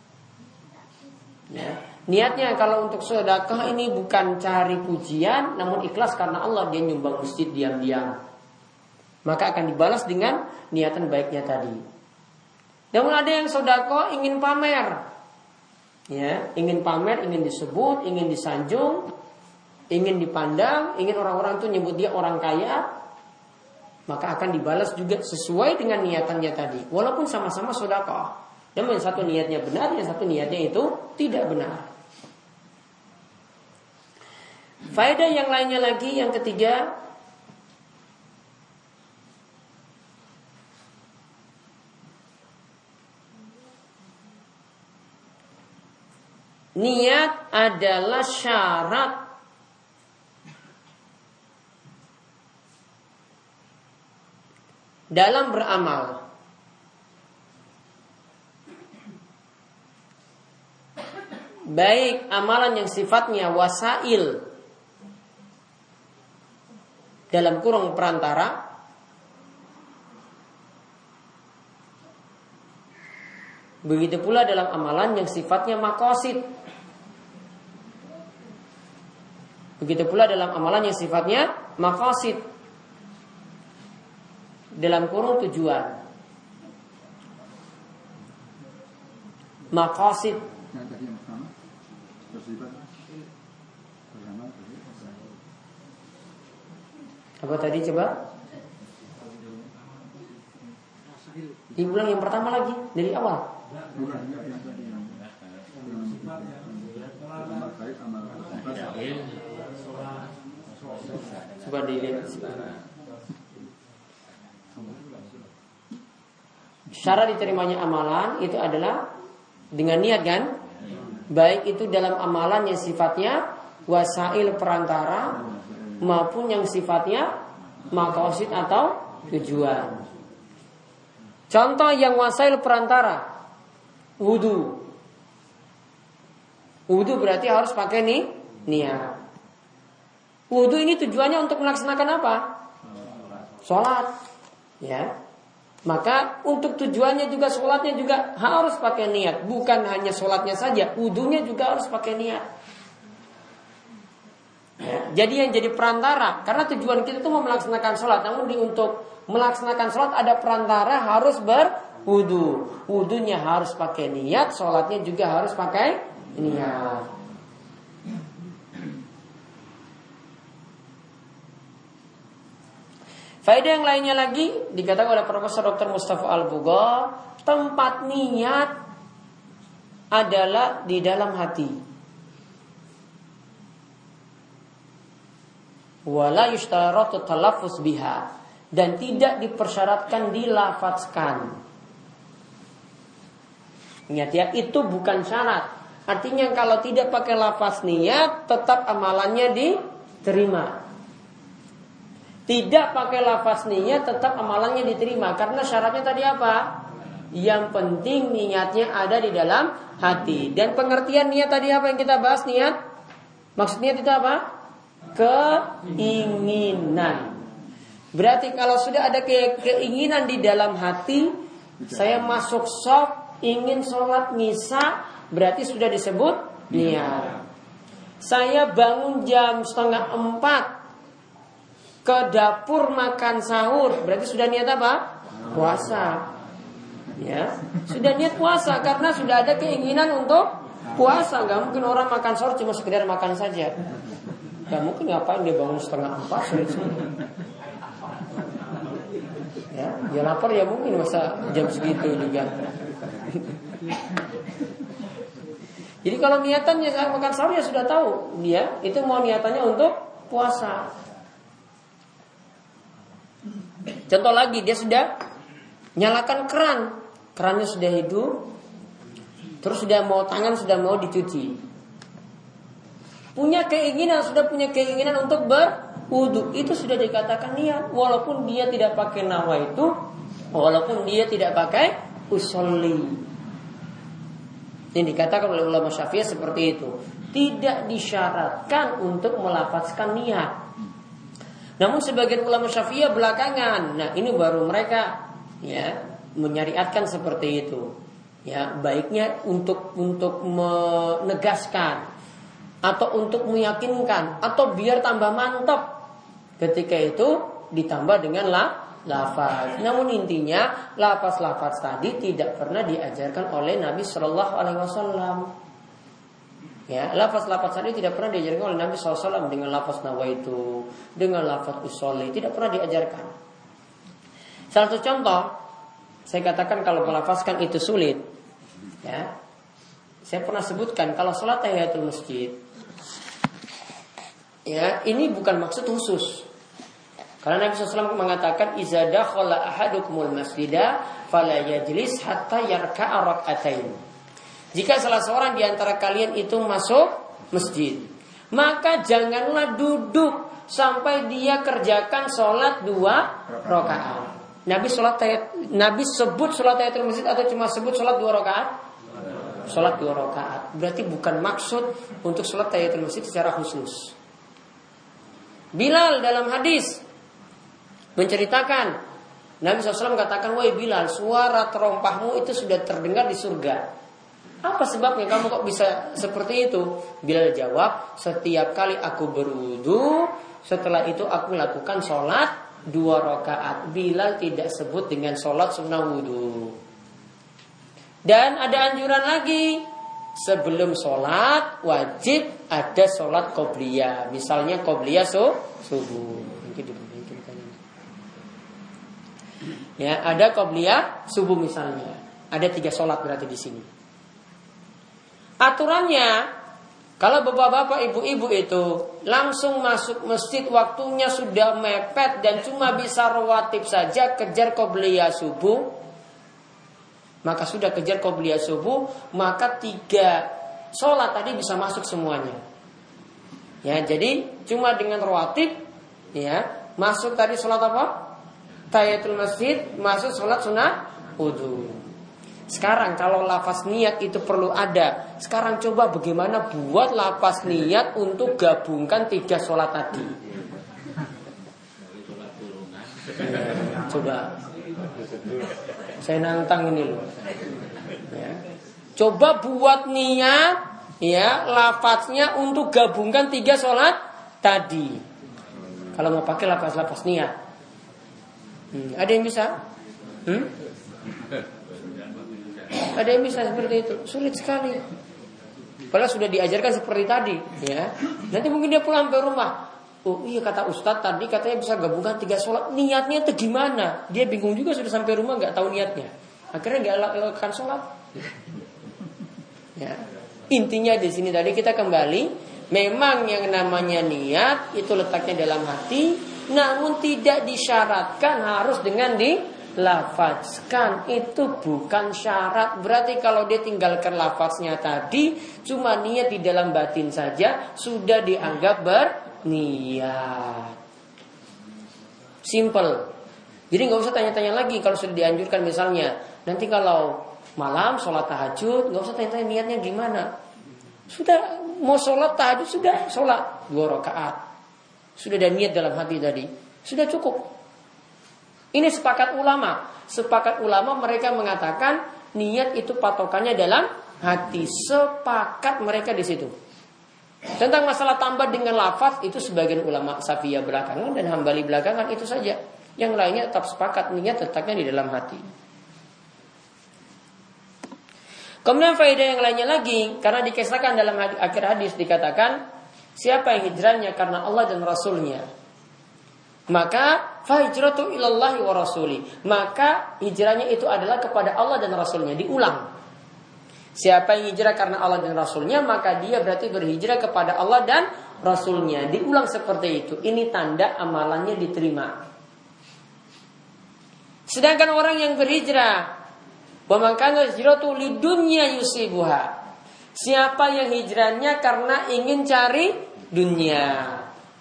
Ya. Niatnya kalau untuk sedekah ini bukan cari pujian, namun ikhlas karena Allah, dia nyumbang masjid diam-diam, maka akan dibalas dengan niatan baiknya tadi. Namun ada yang sedekah ingin pamer, ya, ingin pamer, ingin disebut, ingin disanjung, ingin dipandang, ingin orang-orang itu nyebut dia orang kaya, maka akan dibalas juga sesuai dengan niatannya tadi, walaupun sama-sama sedekah. Namun yang satu niatnya benar, yang satu niatnya itu tidak benar. Faedah yang lainnya lagi, yang ketiga, niat adalah syarat dalam beramal. Baik amalan yang sifatnya wasail, dalam kurung perantara, begitu pula dalam amalan yang sifatnya maqasid. Begitu pula dalam amalan yang sifatnya maqasid, dalam kurung tujuan. Maqasid apa tadi coba? Diulang yang pertama lagi dari awal. Coba dilihat. Syarat diterimanya amalan itu adalah dengan niat kan? Baik itu dalam amalan yang sifatnya wasail perantara maupun yang sifatnya maqasid atau tujuan. Contoh yang wasail perantara, wudu. Wudu berarti harus pakai niat. Wudu ini tujuannya untuk melaksanakan apa? Sholat, ya. Maka untuk tujuannya juga sholatnya juga harus pakai niat. Bukan hanya sholatnya saja, wudunya juga harus pakai niat. Ya, jadi yang jadi perantara, karena tujuan kita itu mau melaksanakan sholat, namun untuk melaksanakan sholat ada perantara harus berwudu. Wudunya harus pakai niat, sholatnya juga harus pakai niat. Faedah yang lainnya lagi dikatakan oleh Profesor Dr. Mustafa Al-Bugha, tempat niat adalah di dalam hati. Wala yushtaratu talaffuz biha, dan tidak dipersyaratkan dilafazkan. Ingat ya, itu bukan syarat. Artinya kalau tidak pakai lafaz niat tetap amalannya diterima. Tidak pakai lafaz niat tetap amalannya diterima. Karena syaratnya tadi apa? Yang penting niatnya ada di dalam hati. Dan pengertian niat tadi apa yang kita bahas niat? Maksudnya itu apa? Keinginan. Berarti kalau sudah ada keinginan di dalam hati, saya masuk shop ingin sholat Isya, berarti sudah disebut niat. Saya bangun jam 3:30 ke dapur makan sahur, berarti sudah niat apa? Puasa. Ya, sudah niat puasa karena sudah ada keinginan untuk puasa. Gak mungkin orang makan sahur cuma sekedar makan saja. Gak mungkin, ngapain dia bangun 3:30 sore. Ya lapar ya mungkin masa jam segitu juga. Jadi kalau niatannya saat makan sahur ya sudah tahu dia itu mau niatannya untuk puasa. Contoh lagi, dia sudah nyalakan kerannya sudah hidup, terus tangan sudah mau dicuci. Sudah punya keinginan untuk berwudu, itu sudah dikatakan niat, walaupun dia tidak pakai nawaitu, walaupun dia tidak pakai usolli. Yang dikatakan oleh ulama Syafi'iyah seperti itu. Tidak disyaratkan untuk melafazkan niat. Namun sebagian ulama Syafi'iyah belakangan, nah ini baru mereka menyariatkan seperti itu. Ya, baiknya untuk menegaskan atau untuk meyakinkan atau biar tambah mantap. Ketika itu ditambah dengan lafaz. Namun intinya lafaz-lafaz tadi tidak pernah diajarkan oleh Nabi Shallallahu Alaihi Wasallam. Ya, lafaz-lafaz tadi tidak pernah diajarkan oleh Nabi SAW dengan lafaz nawaitu, dengan lafaz usolli, tidak pernah diajarkan. Salah satu contoh, saya katakan kalau melafazkan itu sulit. Ya, saya pernah sebutkan kalau sholat tahiyatul masjid, ya ini bukan maksud khusus. Karena Nabi SAW mengatakan iza dakhala ahadukumul masjida fala yajlis hatta yarka'a rak'atain. Jika salah seorang di antara kalian itu masuk masjid, maka janganlah duduk sampai dia kerjakan sholat 2 rakaat. Nabi sebut sholat tahiyatul masjid atau cuma sebut sholat 2 rakaat? Sholat 2 rakaat. Berarti bukan maksud untuk sholat tahiyatul masjid secara khusus. Bilal dalam hadis menceritakan, Nabi SAW katakan, wahai Bilal, suara terompahmu itu sudah terdengar di surga. Apa sebabnya kamu kok bisa seperti itu? Bilal jawab, setiap kali aku berwudu, setelah itu aku lakukan sholat 2 rakaat. Bilal tidak sebut dengan sholat sunnah wudu. Dan ada anjuran lagi, sebelum sholat wajib ada sholat qobliyah. Misalnya qobliyah subuh. Ya, ada qobliyah subuh misalnya. Ada 3 sholat berarti di sini. Aturannya, kalau bapak-bapak, ibu-ibu itu langsung masuk masjid, waktunya sudah mepet dan cuma bisa rawatib saja, kejar qobliyah subuh, maka sudah kejar qobliyah subuh, maka 3 sholat tadi bisa masuk semuanya. Ya, jadi cuma dengan rawatib, ya, masuk tadi sholat apa? Tahiyatul masjid, masuk sholat sunnah wudu. Sekarang kalau lafaz niat itu perlu ada. Sekarang coba bagaimana buat lafaz niat untuk gabungkan 3 sholat tadi. Coba. Saya nantang ini loh. Ya. Coba buat niat, ya, lafaznya untuk gabungkan 3 sholat tadi. Kalau mau pakai lafaz niat. Ada yang bisa? Ada yang bisa seperti itu? Sulit sekali. Padahal sudah diajarkan seperti tadi, ya. Nanti mungkin dia pulang ke rumah. Oh iya, kata Ustadz tadi katanya bisa gabungkan 3 sholat. Niatnya itu gimana? Dia bingung juga, sudah sampai rumah nggak tahu niatnya. Akhirnya nggak lakukan sholat. Ya. Intinya di sini tadi kita kembali, memang yang namanya niat itu letaknya dalam hati, namun tidak disyaratkan harus dengan dilafazkan. Itu bukan syarat. Berarti kalau dia tinggalkan lafaznya tadi, cuma niat di dalam batin saja, sudah dianggap berniat. Simple. Jadi nggak usah tanya-tanya lagi kalau sudah dianjurkan misalnya. Nanti kalau malam sholat tahajud, nggak usah tanya-tanya niatnya gimana. Sudah mau sholat tahajud, sudah sholat 2 rakaat. Sudah ada niat dalam hati tadi, sudah cukup. Ini sepakat ulama. Sepakat ulama mereka mengatakan niat itu patokannya dalam hati. Sepakat mereka di situ. Tentang masalah tambah dengan lafaz itu sebagian ulama Syafi'iyah belakangan dan Hambali belakangan itu saja. Yang lainnya tetap sepakat niat letaknya di dalam hati. Kemudian faedah yang lainnya lagi, karena dikisahkan dalam akhir hadis dikatakan siapa yang hijrahnya karena Allah dan Rasulnya, maka fahijratu ilallahi wa rasuli, maka hijrahnya itu adalah kepada Allah dan Rasulnya. Diulang, siapa yang hijrah karena Allah dan Rasulnya, maka dia berarti berhijrah kepada Allah dan Rasulnya. Diulang seperti itu. Ini tanda amalannya diterima. Sedangkan orang yang berhijrah, wa man kana hijratu lidunya yusibuha, siapa yang hijrahnya karena ingin cari dunia,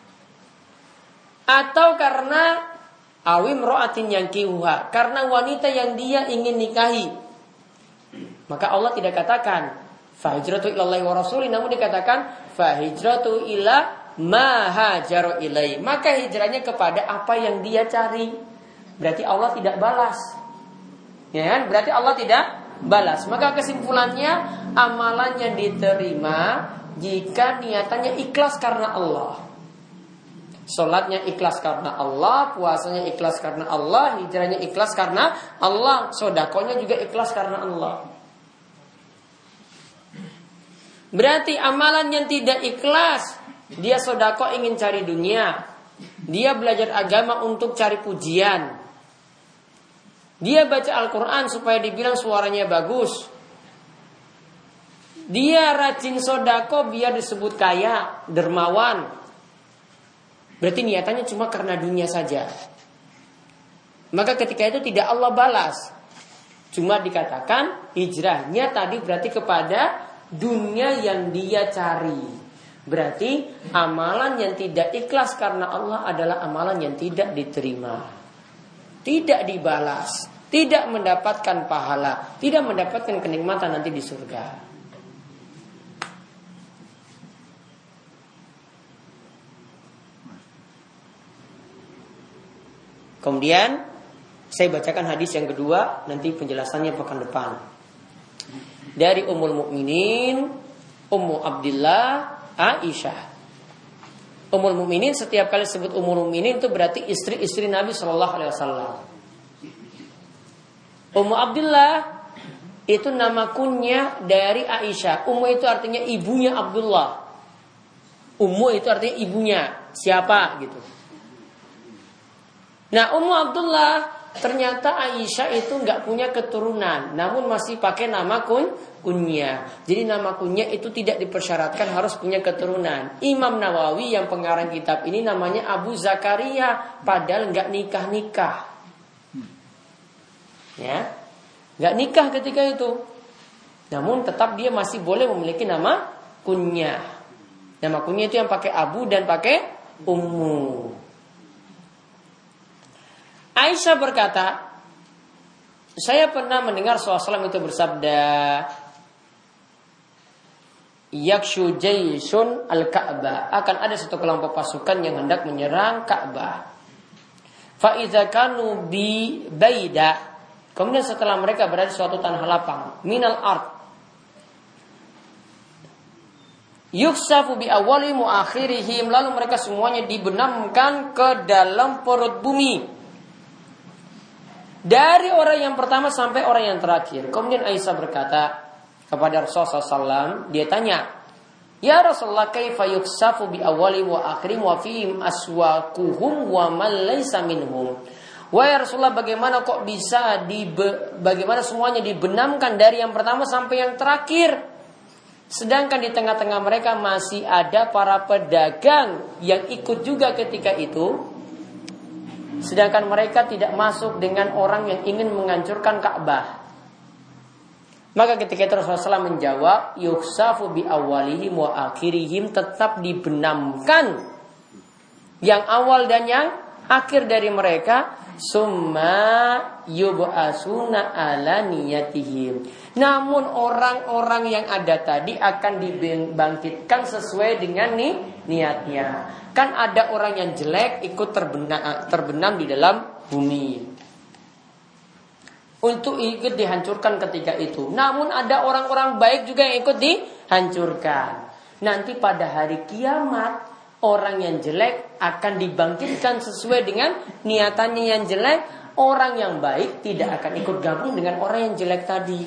atau karena awim ro'atin yang kiuha, karena wanita yang dia ingin nikahi, maka Allah tidak katakan fa hijratu ilallahi wa rasuli, namun dikatakan fa hijratu ila ma hajaru ilai, maka hijrahnya kepada apa yang dia cari. Berarti Allah tidak balas, ya kan? Berarti Allah tidak balas. Maka kesimpulannya amalannya diterima jika niatannya ikhlas karena Allah. Salatnya ikhlas karena Allah, puasanya ikhlas karena Allah, hijrahnya ikhlas karena Allah, sedekahnya juga ikhlas karena Allah. Berarti amalan yang tidak ikhlas, dia sedekah ingin cari dunia, dia belajar agama untuk cari pujian, dia baca Al-Quran supaya dibilang suaranya bagus, dia rajin sedekah biar disebut kaya, dermawan, berarti niatannya cuma karena dunia saja. Maka ketika itu tidak Allah balas, cuma dikatakan hijrahnya tadi berarti kepada dunia yang dia cari. Berarti amalan yang tidak ikhlas karena Allah adalah amalan yang tidak diterima, tidak dibalas, tidak mendapatkan pahala, tidak mendapatkan kenikmatan nanti di surga. Kemudian saya bacakan hadis yang kedua, nanti penjelasannya pekan depan. Dari Ummul Mukminin Ummu Abdillah Aisyah. Ummul Mukminin, setiap kali sebut Ummul Mukminin itu berarti istri-istri Nabi sallallahu alaihi wasallam. Ummu Abdillah itu nama kunyah dari Aisyah. Ummu itu artinya ibunya Abdullah. Ummu itu artinya ibunya siapa gitu. Nah, Ummu Abdullah ternyata Aisyah itu nggak punya keturunan, namun masih pakai nama kunyah. Jadi nama kunyah itu tidak dipersyaratkan harus punya keturunan. Imam Nawawi yang pengarang kitab ini namanya Abu Zakaria, padahal nggak nikah. Ya, nggak nikah ketika itu, namun tetap dia masih boleh memiliki nama kunyah. Nama kunyah itu yang pakai Abu dan pakai Ummu. Aisyah berkata, saya pernah mendengar Rasulullah SAW itu bersabda, yakshu jaysun al-Ka'bah, akan ada satu kelompok pasukan yang hendak menyerang Ka'bah. Fa idza kanu bi baida, kemudian setelah mereka berada di suatu tanah lapang, minal ard, yuksafu bi awwali muakhirihim, lalu mereka semuanya dibenamkan ke dalam perut bumi, dari orang yang pertama sampai orang yang terakhir. Kemudian Aisyah berkata kepada Rasulullah SAW, dia tanya, ya Rasulullah, kaifa yuksafu bi awwali wa akhirim wa fihim aswaquhum wa man laysa minhum. Wahai Rasulullah, bagaimana kok bisa bagaimana semuanya dibenamkan dari yang pertama sampai yang terakhir, sedangkan di tengah-tengah mereka masih ada para pedagang yang ikut juga ketika itu, sedangkan mereka tidak masuk dengan orang yang ingin menghancurkan Ka'bah. Maka ketika itu Rasulullah SAW menjawab, yuksafu bi awalihim wa akhirihim, tetap dibenamkan yang awal dan yang akhir dari mereka, summa yub'asuna ala niyatihim. Namun orang-orang yang ada tadi akan dibangkitkan sesuai dengan niatnya. Kan ada orang yang jelek ikut terbenam di dalam bumi untuk ikut dihancurkan ketika itu. Namun ada orang-orang baik juga yang ikut dihancurkan. Nanti pada hari kiamat orang yang jelek akan dibangkitkan sesuai dengan niatannya yang jelek. Orang yang baik tidak akan ikut gabung dengan orang yang jelek tadi.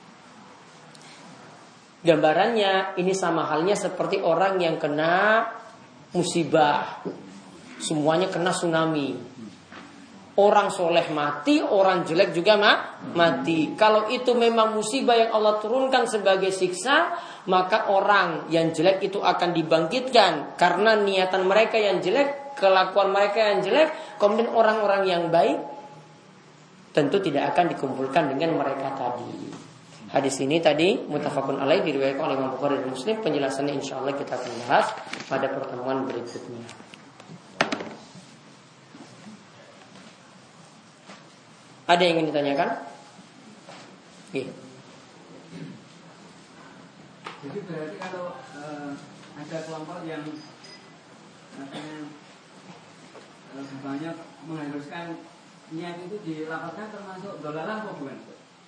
Gambarannya ini sama halnya seperti orang yang kena musibah. Semuanya kena tsunami. Orang soleh mati, orang jelek juga mati. Kalau itu memang musibah yang Allah turunkan sebagai siksa, maka orang yang jelek itu akan dibangkitkan karena niatan mereka yang jelek, kelakuan mereka yang jelek. Kemudian orang-orang yang baik tentu tidak akan dikumpulkan dengan mereka tadi. Hadis ini tadi muttafaqun alaih, diriwayatkan oleh Imam Bukhari dan Muslim. Penjelasannya insyaallah kita akan bahas pada pertemuan berikutnya. Ada yang ingin ditanyakan? Iya. Jadi berarti kalau ada kelompok yang banyak mengharuskan niat itu dilapatkan, termasuk dolalah apa bukan?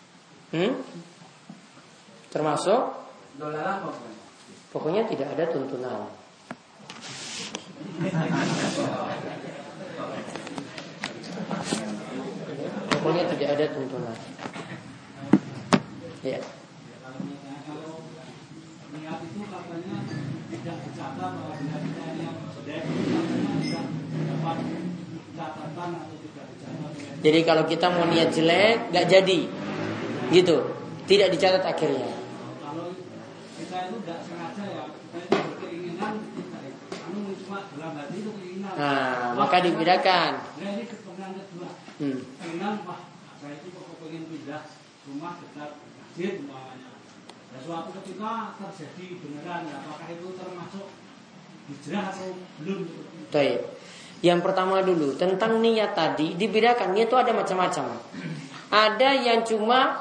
Termasuk? Dolalah apa bukan? Pokoknya tidak ada tuntunan. Pokoknya tidak ada tuntunan. Ya. Kalau niat itu katanya tidak dicatat bahwa niatnya yang jelek, katanya tidak dapat catatan atau tidak dicatat. Jadi kalau kita mau niat jelek, nggak jadi, gitu. Tidak dicatat akhirnya. Kalau kita itu tidak sengaja ya, kita itu berkeinginan, cuma dalam hati itu keinginan. Nah, maka dibedakan. Nah, ini keinginan kedua. Keinginan, wah, saya itu kok pengen pindah rumah dekat masjid umpamanya. Dan suatu ketika terjadi beneran, apakah itu termasuk hijrah atau belum? Baik. Yang pertama dulu tentang niat tadi dibedakan. Niat itu ada macam-macam. Ada yang cuma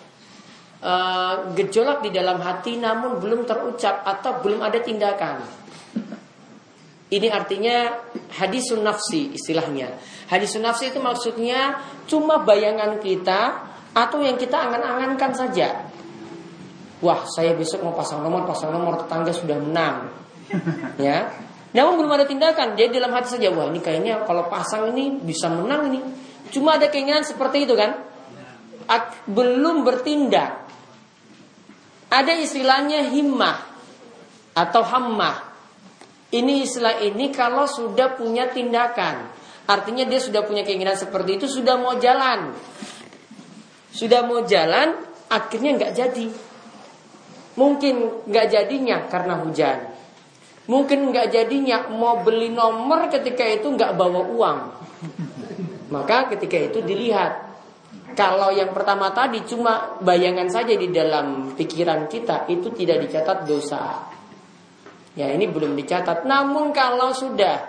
gejolak di dalam hati namun belum terucap atau belum ada tindakan. Ini artinya hadisun nafsi istilahnya. Hadisun nafsi itu maksudnya cuma bayangan kita atau yang kita angan-angankan saja. Wah, saya besok mau pasang nomor tetangga sudah menang. Ya. Namun belum ada tindakan. Dia dalam hati saja, wah ini kayaknya kalau pasang ini bisa menang ini. Cuma ada keinginan seperti itu kan? Belum bertindak. Ada istilahnya himmah atau hammah. Ini istilah ini kalau sudah punya tindakan. Artinya dia sudah punya keinginan seperti itu, sudah mau jalan. Sudah mau jalan, akhirnya nggak jadi. Mungkin nggak jadinya karena hujan. Mungkin nggak jadinya mau beli nomor ketika itu nggak bawa uang. Maka ketika itu dilihat. Kalau yang pertama tadi cuma bayangan saja di dalam pikiran kita, itu tidak dicatat dosa. Ya, ini belum dicatat. Namun kalau sudah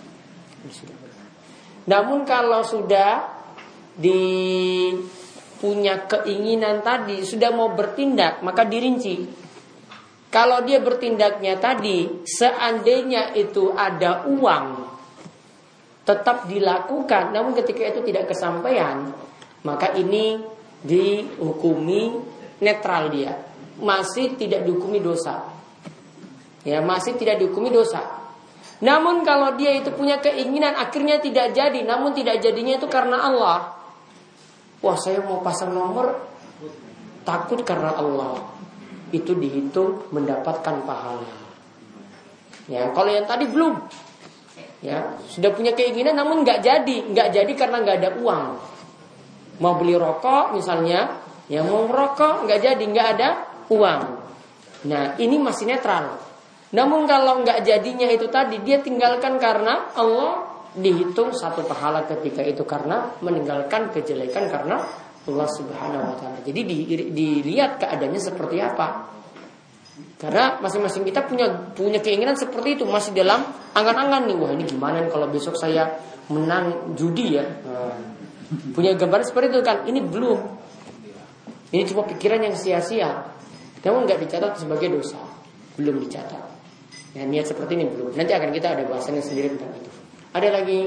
punya keinginan tadi, sudah mau bertindak, maka dirinci. Kalau dia bertindaknya tadi, seandainya itu ada uang, tetap dilakukan. Namun ketika itu tidak kesampaian, maka ini dihukumi netral dia. Masih tidak dihukumi dosa. Ya, masih tidak dihukumi dosa. Namun kalau dia itu punya keinginan akhirnya tidak jadi, namun tidak jadinya itu karena Allah. Wah, saya mau pasang nomor takut karena Allah. Itu dihitung mendapatkan pahala. Ya, kalau yang tadi belum. Ya, sudah punya keinginan namun nggak jadi karena nggak ada uang. Mau beli rokok misalnya, ya mau merokok nggak jadi, nggak ada uang. Nah, ini masih netral. Namun kalau nggak jadinya itu tadi, dia tinggalkan karena Allah, dihitung satu pahala ketika itu karena meninggalkan kejelekan karena Allah Subhanahu wa taala. Jadi dilihat keadaannya seperti apa. Karena masing-masing kita punya keinginan seperti itu, masih dalam angan-angan nih. Wah, ini gimana nih kalau besok saya menang judi ya. Punya gambaran seperti itu kan. Ini belum. Ini cuma pikiran yang sia-sia. Namun nggak dicatat sebagai dosa. Belum dicatat. Ya, niat seperti ini belum. Nanti akan kita ada bahasannya sendiri tentang itu. Ada lagi?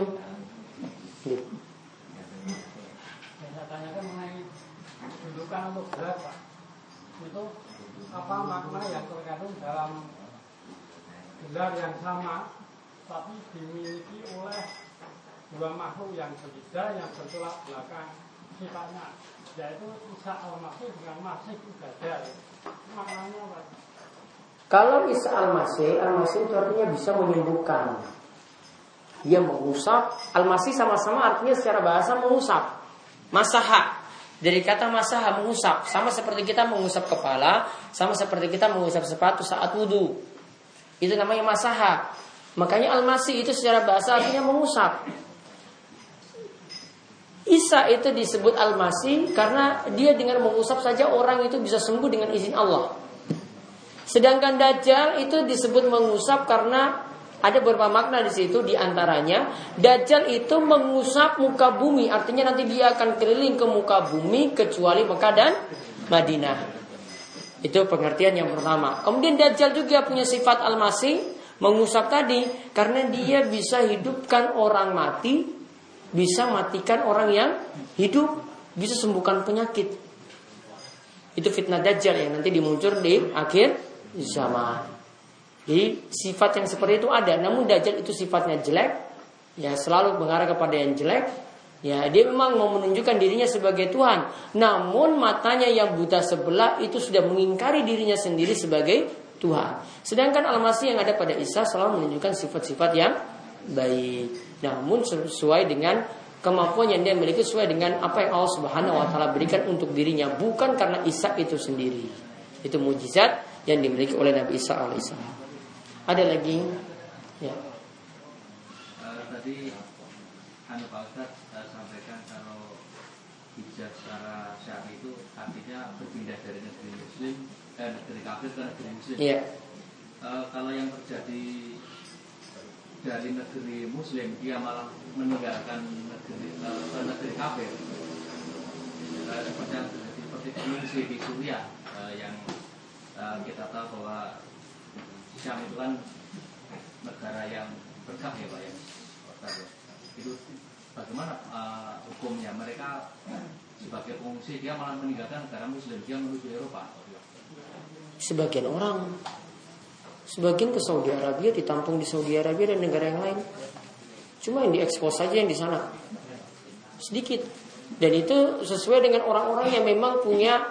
Saya tanyakan mengenai kedudukan untuk gelar, Pak. Itu apa makna yang terkandung dalam gelar yang sama tapi dimiliki oleh dua makhluk yang berbeda yang bertolak belakang sifatnya, yaitu Isa al-Masih dengan Masih Dajjal. Maknanya apa? Kalau Isa al-Masih itu artinya bisa menyembuhkan. Dia mengusap. Al-Masih sama-sama artinya secara bahasa mengusap. Masaha. Dari kata masaha, mengusap. Sama seperti kita mengusap kepala, sama seperti kita mengusap sepatu saat wudu. Itu namanya masaha. Makanya al-Masih itu secara bahasa artinya mengusap. Isa itu disebut al-Masih karena dia dengan mengusap saja orang itu bisa sembuh dengan izin Allah. Sedangkan Dajjal itu disebut mengusap karena ada beberapa makna di situ, di antaranya Dajjal itu mengusap muka bumi, artinya nanti dia akan keliling ke muka bumi kecuali Mekah dan Madinah. Itu pengertian yang pertama. Kemudian Dajjal juga punya sifat al-Masih, mengusap tadi karena dia bisa hidupkan orang mati, bisa matikan orang yang hidup, bisa sembuhkan penyakit. Itu fitnah Dajjal yang nanti dimuncul di akhir zaman. Jadi sifat yang seperti itu ada. Namun Dajjal itu sifatnya jelek, ya selalu mengarah kepada yang jelek. Ya dia memang mau menunjukkan dirinya sebagai Tuhan, namun matanya yang buta sebelah itu sudah mengingkari dirinya sendiri sebagai Tuhan. Sedangkan Al-Masih yang ada pada Isa selalu menunjukkan sifat-sifat yang baik, namun sesuai dengan kemampuan yang dia miliki, sesuai dengan apa yang Allah Subhanahu wa taala berikan untuk dirinya, bukan karena Isa itu sendiri. Itu mukjizat yang dimiliki oleh Nabi Isa alaihissalam. Ada lagi? Ya. Tadi Pak Ustadz sampaikan kalau hijrah secara syar'i itu artinya berpindah dari negeri Muslim negeri kafir ke negeri Muslim. Iya. Kalau yang terjadi dari negeri Muslim dia malah meninggalkan negeri kafir, seperti mengungsi di Suriah yang kita tahu bahwa Syam itu kan negara yang berkah ya Pak ya. Itu bagaimana hukumnya? Mereka sebagai pengungsi dia malah meninggalkan negara Muslim, dia menuju Eropa. Sebagian orang, sebagian ke Saudi Arabia, ditampung di Saudi Arabia dan negara yang lain. Cuma yang diekspos saja yang di sana sedikit. Dan itu sesuai dengan orang-orang yang memang punya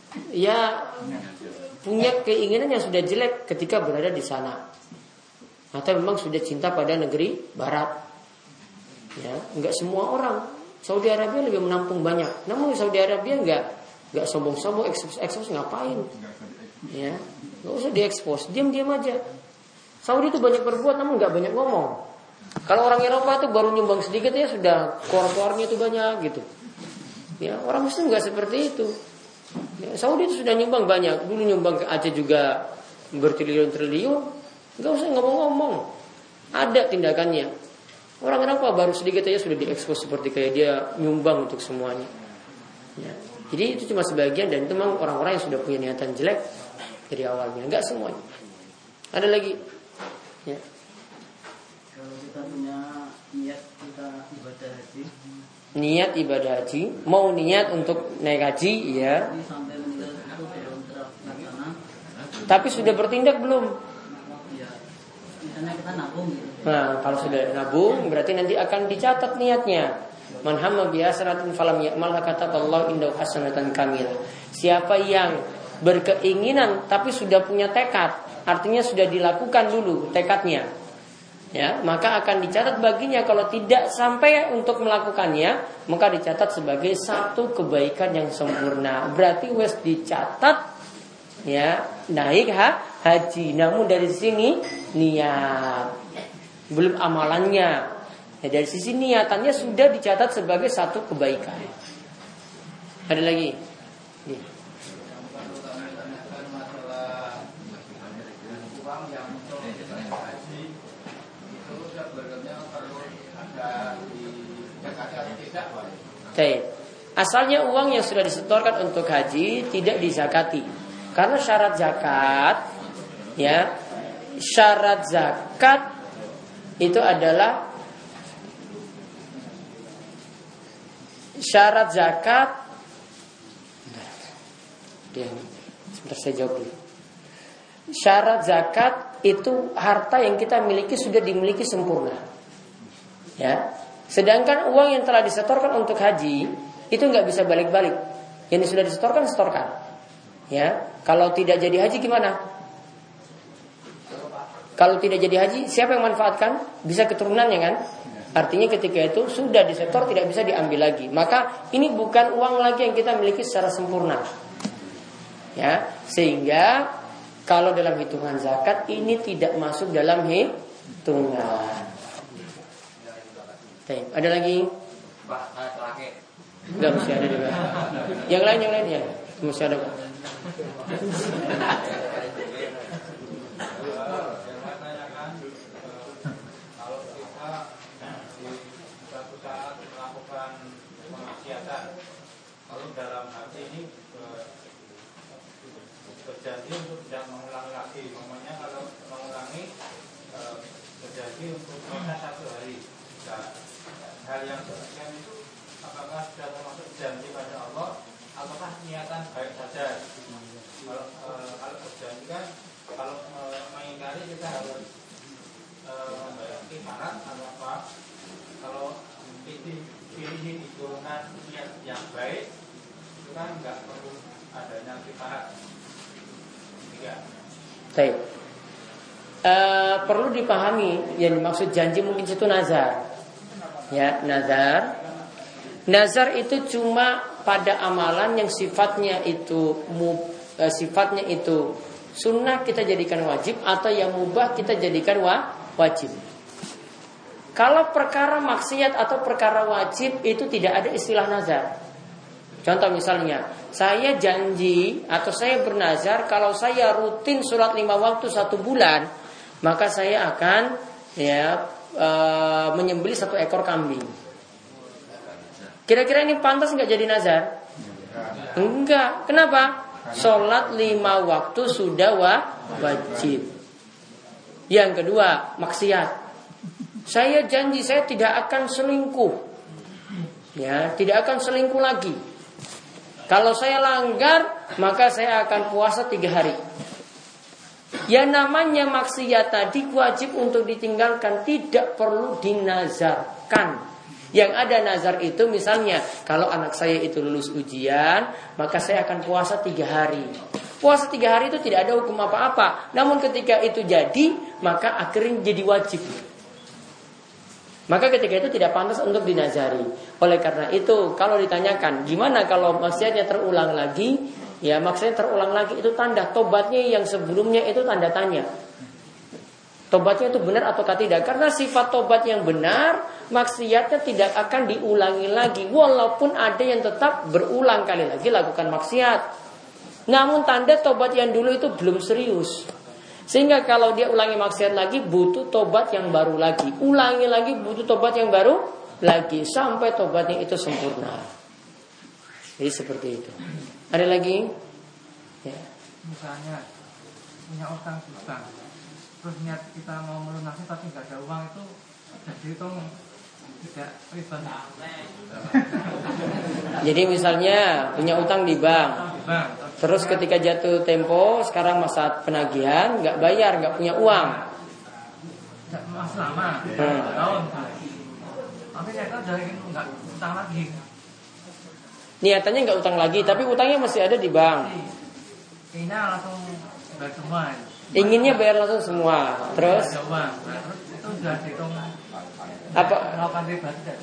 keinginan yang sudah jelek ketika berada di sana, atau memang sudah cinta pada negeri Barat. Ya, enggak semua orang. Saudi Arabia lebih menampung banyak. Namun Saudi Arabia enggak sombong-sombong, ekspos ngapain? Ya, enggak usah diekspos, diam-diam aja. Saudi itu banyak berbuat, namun enggak banyak ngomong. Kalau orang Eropa itu baru nyumbang sedikit ya sudah keluar-keluarnya itu banyak gitu. Ya, orang Muslim enggak seperti itu. Ya, Saudi itu sudah nyumbang banyak. Dulu nyumbang ke Aceh juga bertriliun-triliun. Enggak usah ngomong-ngomong. Ada tindakannya. Orang Eropa baru sedikit aja sudah diekspos seperti kayak dia nyumbang untuk semuanya. Ya. Jadi itu cuma sebagian, dan itu memang orang-orang yang sudah punya niatan jelek dari awalnya. Enggak semuanya. Ada lagi. Ya. Kalau kita punya niat kita ibadah haji, niat ibadah haji, mau niat untuk naik haji, ya. sampai meninggal itu belum terlaksana. Tapi sudah bertindak belum? Ya, misalnya kita nabung gitu. Nah, kalau sudah nabung berarti nanti akan dicatat niatnya. Man hamma bi hasanatin falam ya'malha kataballahu indahu hasanatan kamilah. Siapa yang berkeinginan tapi sudah punya tekad, artinya sudah dilakukan dulu tekadnya, ya, maka akan dicatat baginya. Kalau tidak sampai untuk melakukannya, maka dicatat sebagai satu kebaikan yang sempurna. Berarti wes dicatat, ya, naik haji. Namun dari sini niat, belum amalannya. Ya, dari sisi niatannya sudah dicatat sebagai satu kebaikan. Ada lagi? Nih. Asalnya uang yang sudah disetorkan untuk haji tidak dizakati. Karena syarat zakat, ya, syarat zakat itu adalah syarat zakat. Sebentar saya jawab dulu. Syarat zakat itu harta yang kita miliki sudah dimiliki sempurna. Ya. Sedangkan uang yang telah disetorkan untuk haji itu nggak bisa balik-balik. Yang sudah disetorkan, setorkan. Ya. Kalau tidak jadi haji gimana? Kalau tidak jadi haji, siapa yang manfaatkan? Bisa keturunannya kan? Artinya ketika itu sudah disetor, tidak bisa diambil lagi. Maka ini bukan uang lagi yang kita miliki secara sempurna. Ya, sehingga kalau dalam hitungan zakat ini tidak masuk dalam hitungan. Ada lagi? Enggak, mesti ada juga. Yang lain ya, mesti ada. Kalau kita di suatu saat melakukan kemaksiatan, kalau dalam hati ini berjanji untuk tidak mengulangi lagi. Umpamanya kalau mengulangi berjanji untuk puasa 1 hari. Nah, hal yang demikian itu apakah sudah termasuk janji pada Allah ataukah niatan baik saja? Kalau berjanji kan kalau mengingkari kita harus membayar kifarat atau apa? Kalau ini diturunkan niat yang baik itu kan nggak perlu adanya kifarat. Perlu dipahami yang dimaksud janji mungkin itu nazar. Ya, nazar. Nazar itu cuma pada amalan yang sifatnya itu sunnah kita jadikan wajib atau yang mubah kita jadikan wajib. Kalau perkara maksiat atau perkara wajib itu tidak ada istilah nazar. Contoh misalnya, saya janji atau saya bernazar kalau saya rutin sholat 5 waktu 1 bulan, maka saya akan menyembelih 1 ekor kambing. Kira-kira ini pantas nggak jadi nazar? Enggak. Kenapa? Sholat 5 waktu sudah wajib. Yang kedua, maksiat. Saya janji saya tidak akan selingkuh. Ya, tidak akan selingkuh lagi. Kalau saya langgar, maka saya akan puasa 3 hari. Yang namanya maksiat tadi wajib untuk ditinggalkan, tidak perlu dinazarkan. Yang ada nazar itu misalnya, kalau anak saya itu lulus ujian, maka saya akan puasa 3 hari. Puasa 3 hari itu tidak ada hukum apa-apa. Namun ketika itu jadi, maka akhirnya jadi wajib. Maka ketika itu tidak pantas untuk dinazari. Oleh karena itu, kalau ditanyakan gimana kalau maksiatnya terulang lagi, ya maksiatnya terulang lagi itu tanda tobatnya yang sebelumnya itu tanda tanya. Tobatnya itu benar ataukah tidak? Karena sifat tobat yang benar, maksiatnya tidak akan diulangi lagi. Walaupun ada yang tetap berulang kali lagi lakukan maksiat. Namun tanda tobat yang dulu itu belum serius. Sehingga kalau dia ulangi maksiat lagi, butuh tobat yang baru lagi. Ulangi lagi, butuh tobat yang baru lagi. Sampai tobatnya itu sempurna. Jadi seperti itu. Ada lagi? Ya. Misalnya punya utang hutang, terus niat kita mau melunasi tapi nggak ada uang, itu dihitung tidak riba. Jadi misalnya punya utang di bank. Terus ketika jatuh tempo, sekarang masa penagihan, nggak bayar, nggak punya uang. Masih lama, tahun. Tapi ternyata udah nggak utang lagi. Niatannya nggak utang lagi, tapi utangnya masih ada di bank. Inginnya langsung bayar semua. Inginnya bayar langsung semua. Terus? Nah, terus itu udah dihitung apa? Melakukan riba tidak?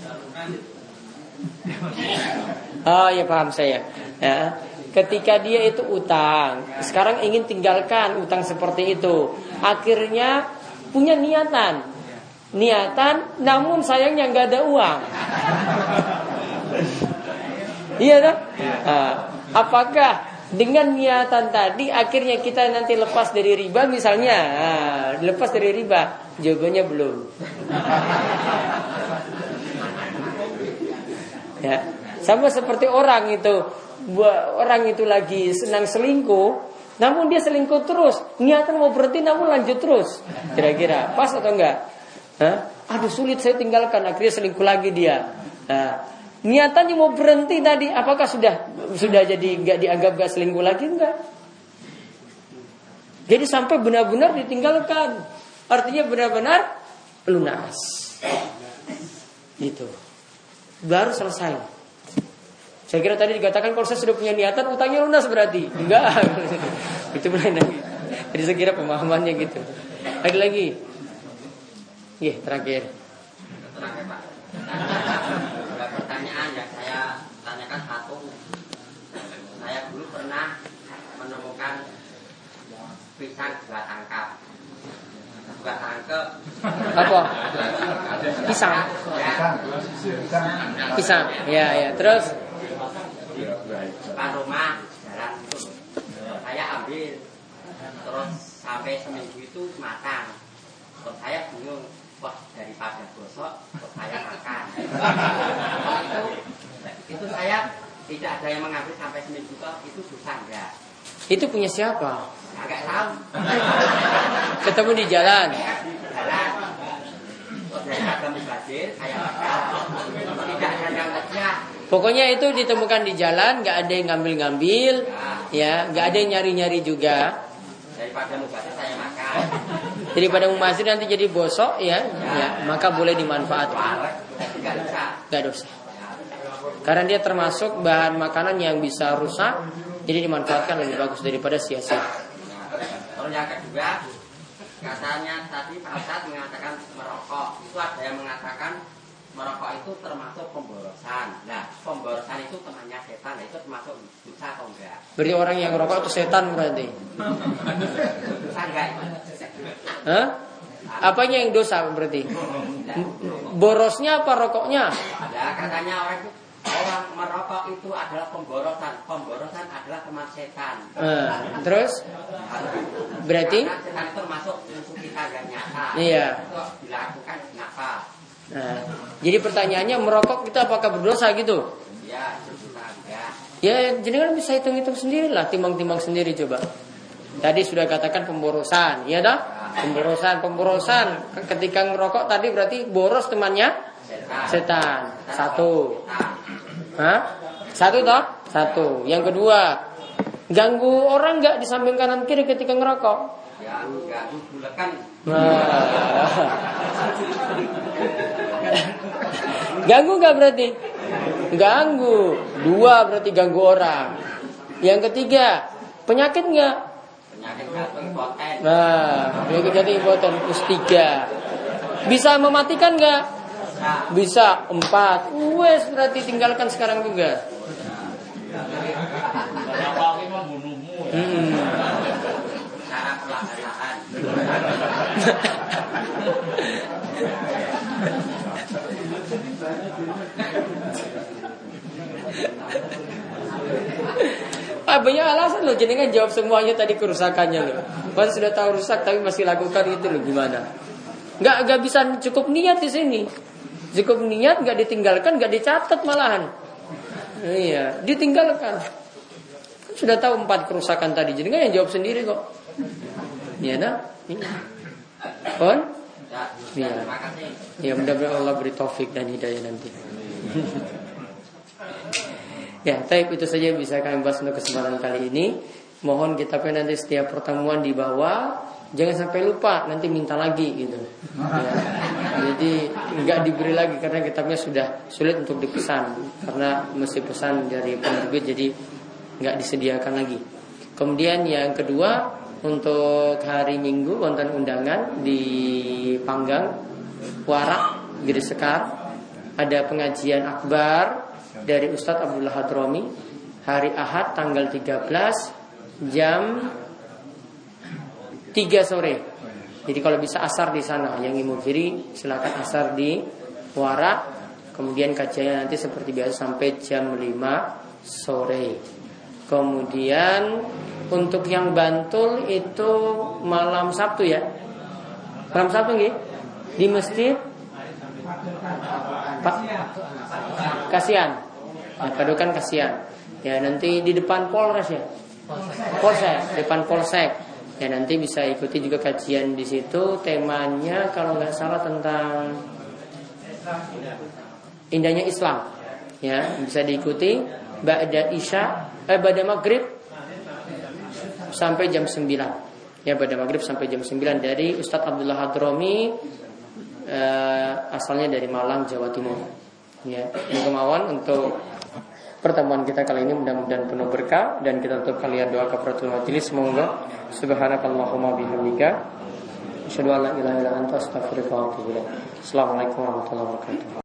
Oh ya, paham saya. Ya. Ketika dia itu utang, sekarang ingin tinggalkan utang seperti itu, akhirnya punya niatan, namun sayangnya nggak ada uang. Iya kan? Nah, apakah dengan niatan tadi akhirnya kita nanti lepas dari riba misalnya? Lepas dari riba? Jawabannya belum. Ya, sama seperti orang itu lagi senang selingkuh, namun dia selingkuh terus, niatan mau berhenti namun lanjut terus. Kira-kira pas atau enggak? Aduh sulit saya tinggalkan, akhirnya selingkuh lagi dia. Niatannya mau berhenti tadi, apakah sudah jadi enggak dianggap enggak selingkuh lagi? Enggak. Jadi sampai benar-benar ditinggalkan, artinya benar-benar lunas. Itu baru selesai. Saya kira tadi dikatakan kalau saya sudah punya niatan utangnya lunas berarti enggak. Itu benar lagi. Jadi saya kira pemahamannya gitu. Lagi. Terakhir. Terakhir Pak. Ada pertanyaan yang saya tanyakan satu. Saya dulu pernah menemukan pisang dua tangkap. Apa? Pisang. Ya. Terus depan rumah jalan itu saya ambil, terus sampai seminggu itu matang. Terus saya bingung, wah daripada gosok, terus saya makan. Itu saya tidak ada yang mengambil sampai seminggu itu susah enggak? itu punya siapa? Enggak tahu. Ketemu di jalan. Pokoknya itu ditemukan di jalan, nggak ada yang ngambil-ngambil, ya, nggak ada yang nyari-nyari juga. Daripada mubazir saya makan. Daripada mubazir nanti jadi bosok, ya, maka boleh dimanfaatkan. Nggak dosa. Karena dia termasuk bahan makanan yang bisa rusak, jadi dimanfaatkan lebih bagus daripada sia-sia. Terus yang kedua, katanya tadi Pak Ustadz mengatakan merokok, itu ada yang mengatakan merokok itu termasuk pemborosan. Nah, pemborosan itu temannya setan, itu termasuk dosa atau enggak? Berarti orang yang merokok itu setan berarti? Dosa enggak? Hah? Apanya yang dosa berarti? Borosnya apa rokoknya? Ya, katanya orang merokok itu adalah pemborosan. Pemborosan adalah teman setan. Terus? Berarti? Karena setan itu termasuk musuh kita yang nyata. Iya. Itu dilakukan kenapa? Nah, jadi pertanyaannya merokok kita apakah berdosa gitu? Ya, dosa enggak. Ya, jadi kan bisa hitung-hitung sendiri lah, timbang-timbang sendiri coba. Tadi sudah katakan pemborosan, ya dah? Pemborosan. Ketika ngerokok tadi berarti boros temannya setan. Satu. Hah? Satu toh? Satu. Yang kedua, ganggu orang nggak di samping kanan kiri ketika ngerokok? Ya, ganggu bulekan. Ganggu nggak berarti? Ganggu. Dua berarti ganggu orang. Yang ketiga, penyakit nggak? Penyakit jantung impoten. Nah, penyakit jantung impoten. Terus 3. Bisa mematikan nggak? Bisa. 4. Wes berarti tinggalkan sekarang juga. Cara pelaksanaan. Banyak alasan loh, jenengan jawab semuanya tadi kerusakannya loh. Pas sudah tahu rusak tapi masih lakukan itu loh, gimana? Nggak bisa cukup niat di sini. Cukup niat, nggak ditinggalkan, nggak dicatat malahan. Iya, ditinggalkan. Sudah tahu 4 kerusakan tadi, jenengan yang jawab sendiri kok. Iya dah. Pon? Iya. Ya, mudah-mudahan Allah beri taufik dan hidayah nanti. Ya, taib itu saja bisa kami bahas untuk kesempatan kali ini. Mohon kitabnya nanti setiap pertemuan di bawah, jangan sampai lupa nanti minta lagi gitu. Ya. Jadi nggak diberi lagi karena kitabnya sudah sulit untuk dipesan karena mesti pesan dari penerbit, jadi nggak disediakan lagi. Kemudian yang kedua, untuk hari Minggu wonten undangan di Panggang Warak Giri Sekar, ada pengajian akbar dari Ustadz Abdullah Hadromi hari Ahad tanggal 13 jam 3 sore. Jadi kalau bisa asar di sana, yang Imogiri silakan asar di Warak. Kemudian kajiannya nanti seperti biasa sampai jam 5 sore. Kemudian untuk yang Bantul itu malam Sabtu ya. Malam Sabtu nggih? Di masjid Pak Kasihan. Nah, padukan kasihan. Ya nanti di depan Polres ya. Polsek, depan Polsek. Ya nanti bisa ikuti juga kajian di situ. Temanya kalau nggak salah tentang indahnya Islam. Ya bisa diikuti. Ba'da maghrib sampai jam 9. Ya pada maghrib sampai jam 9 dari Ustadz Abdullah Hadromi, asalnya dari Malang, Jawa Timur. Ya, ini kemauan untuk pertemuan kita kali ini mudah-mudahan penuh berkah dan kita tutup kalian doa kafaratul majelis. Semoga subhanakallahumma bihamdika asyhadu an la ilaha illa anta astaghfiruka wa atubu ilaik. Assalamualaikum warahmatullahi wabarakatuh.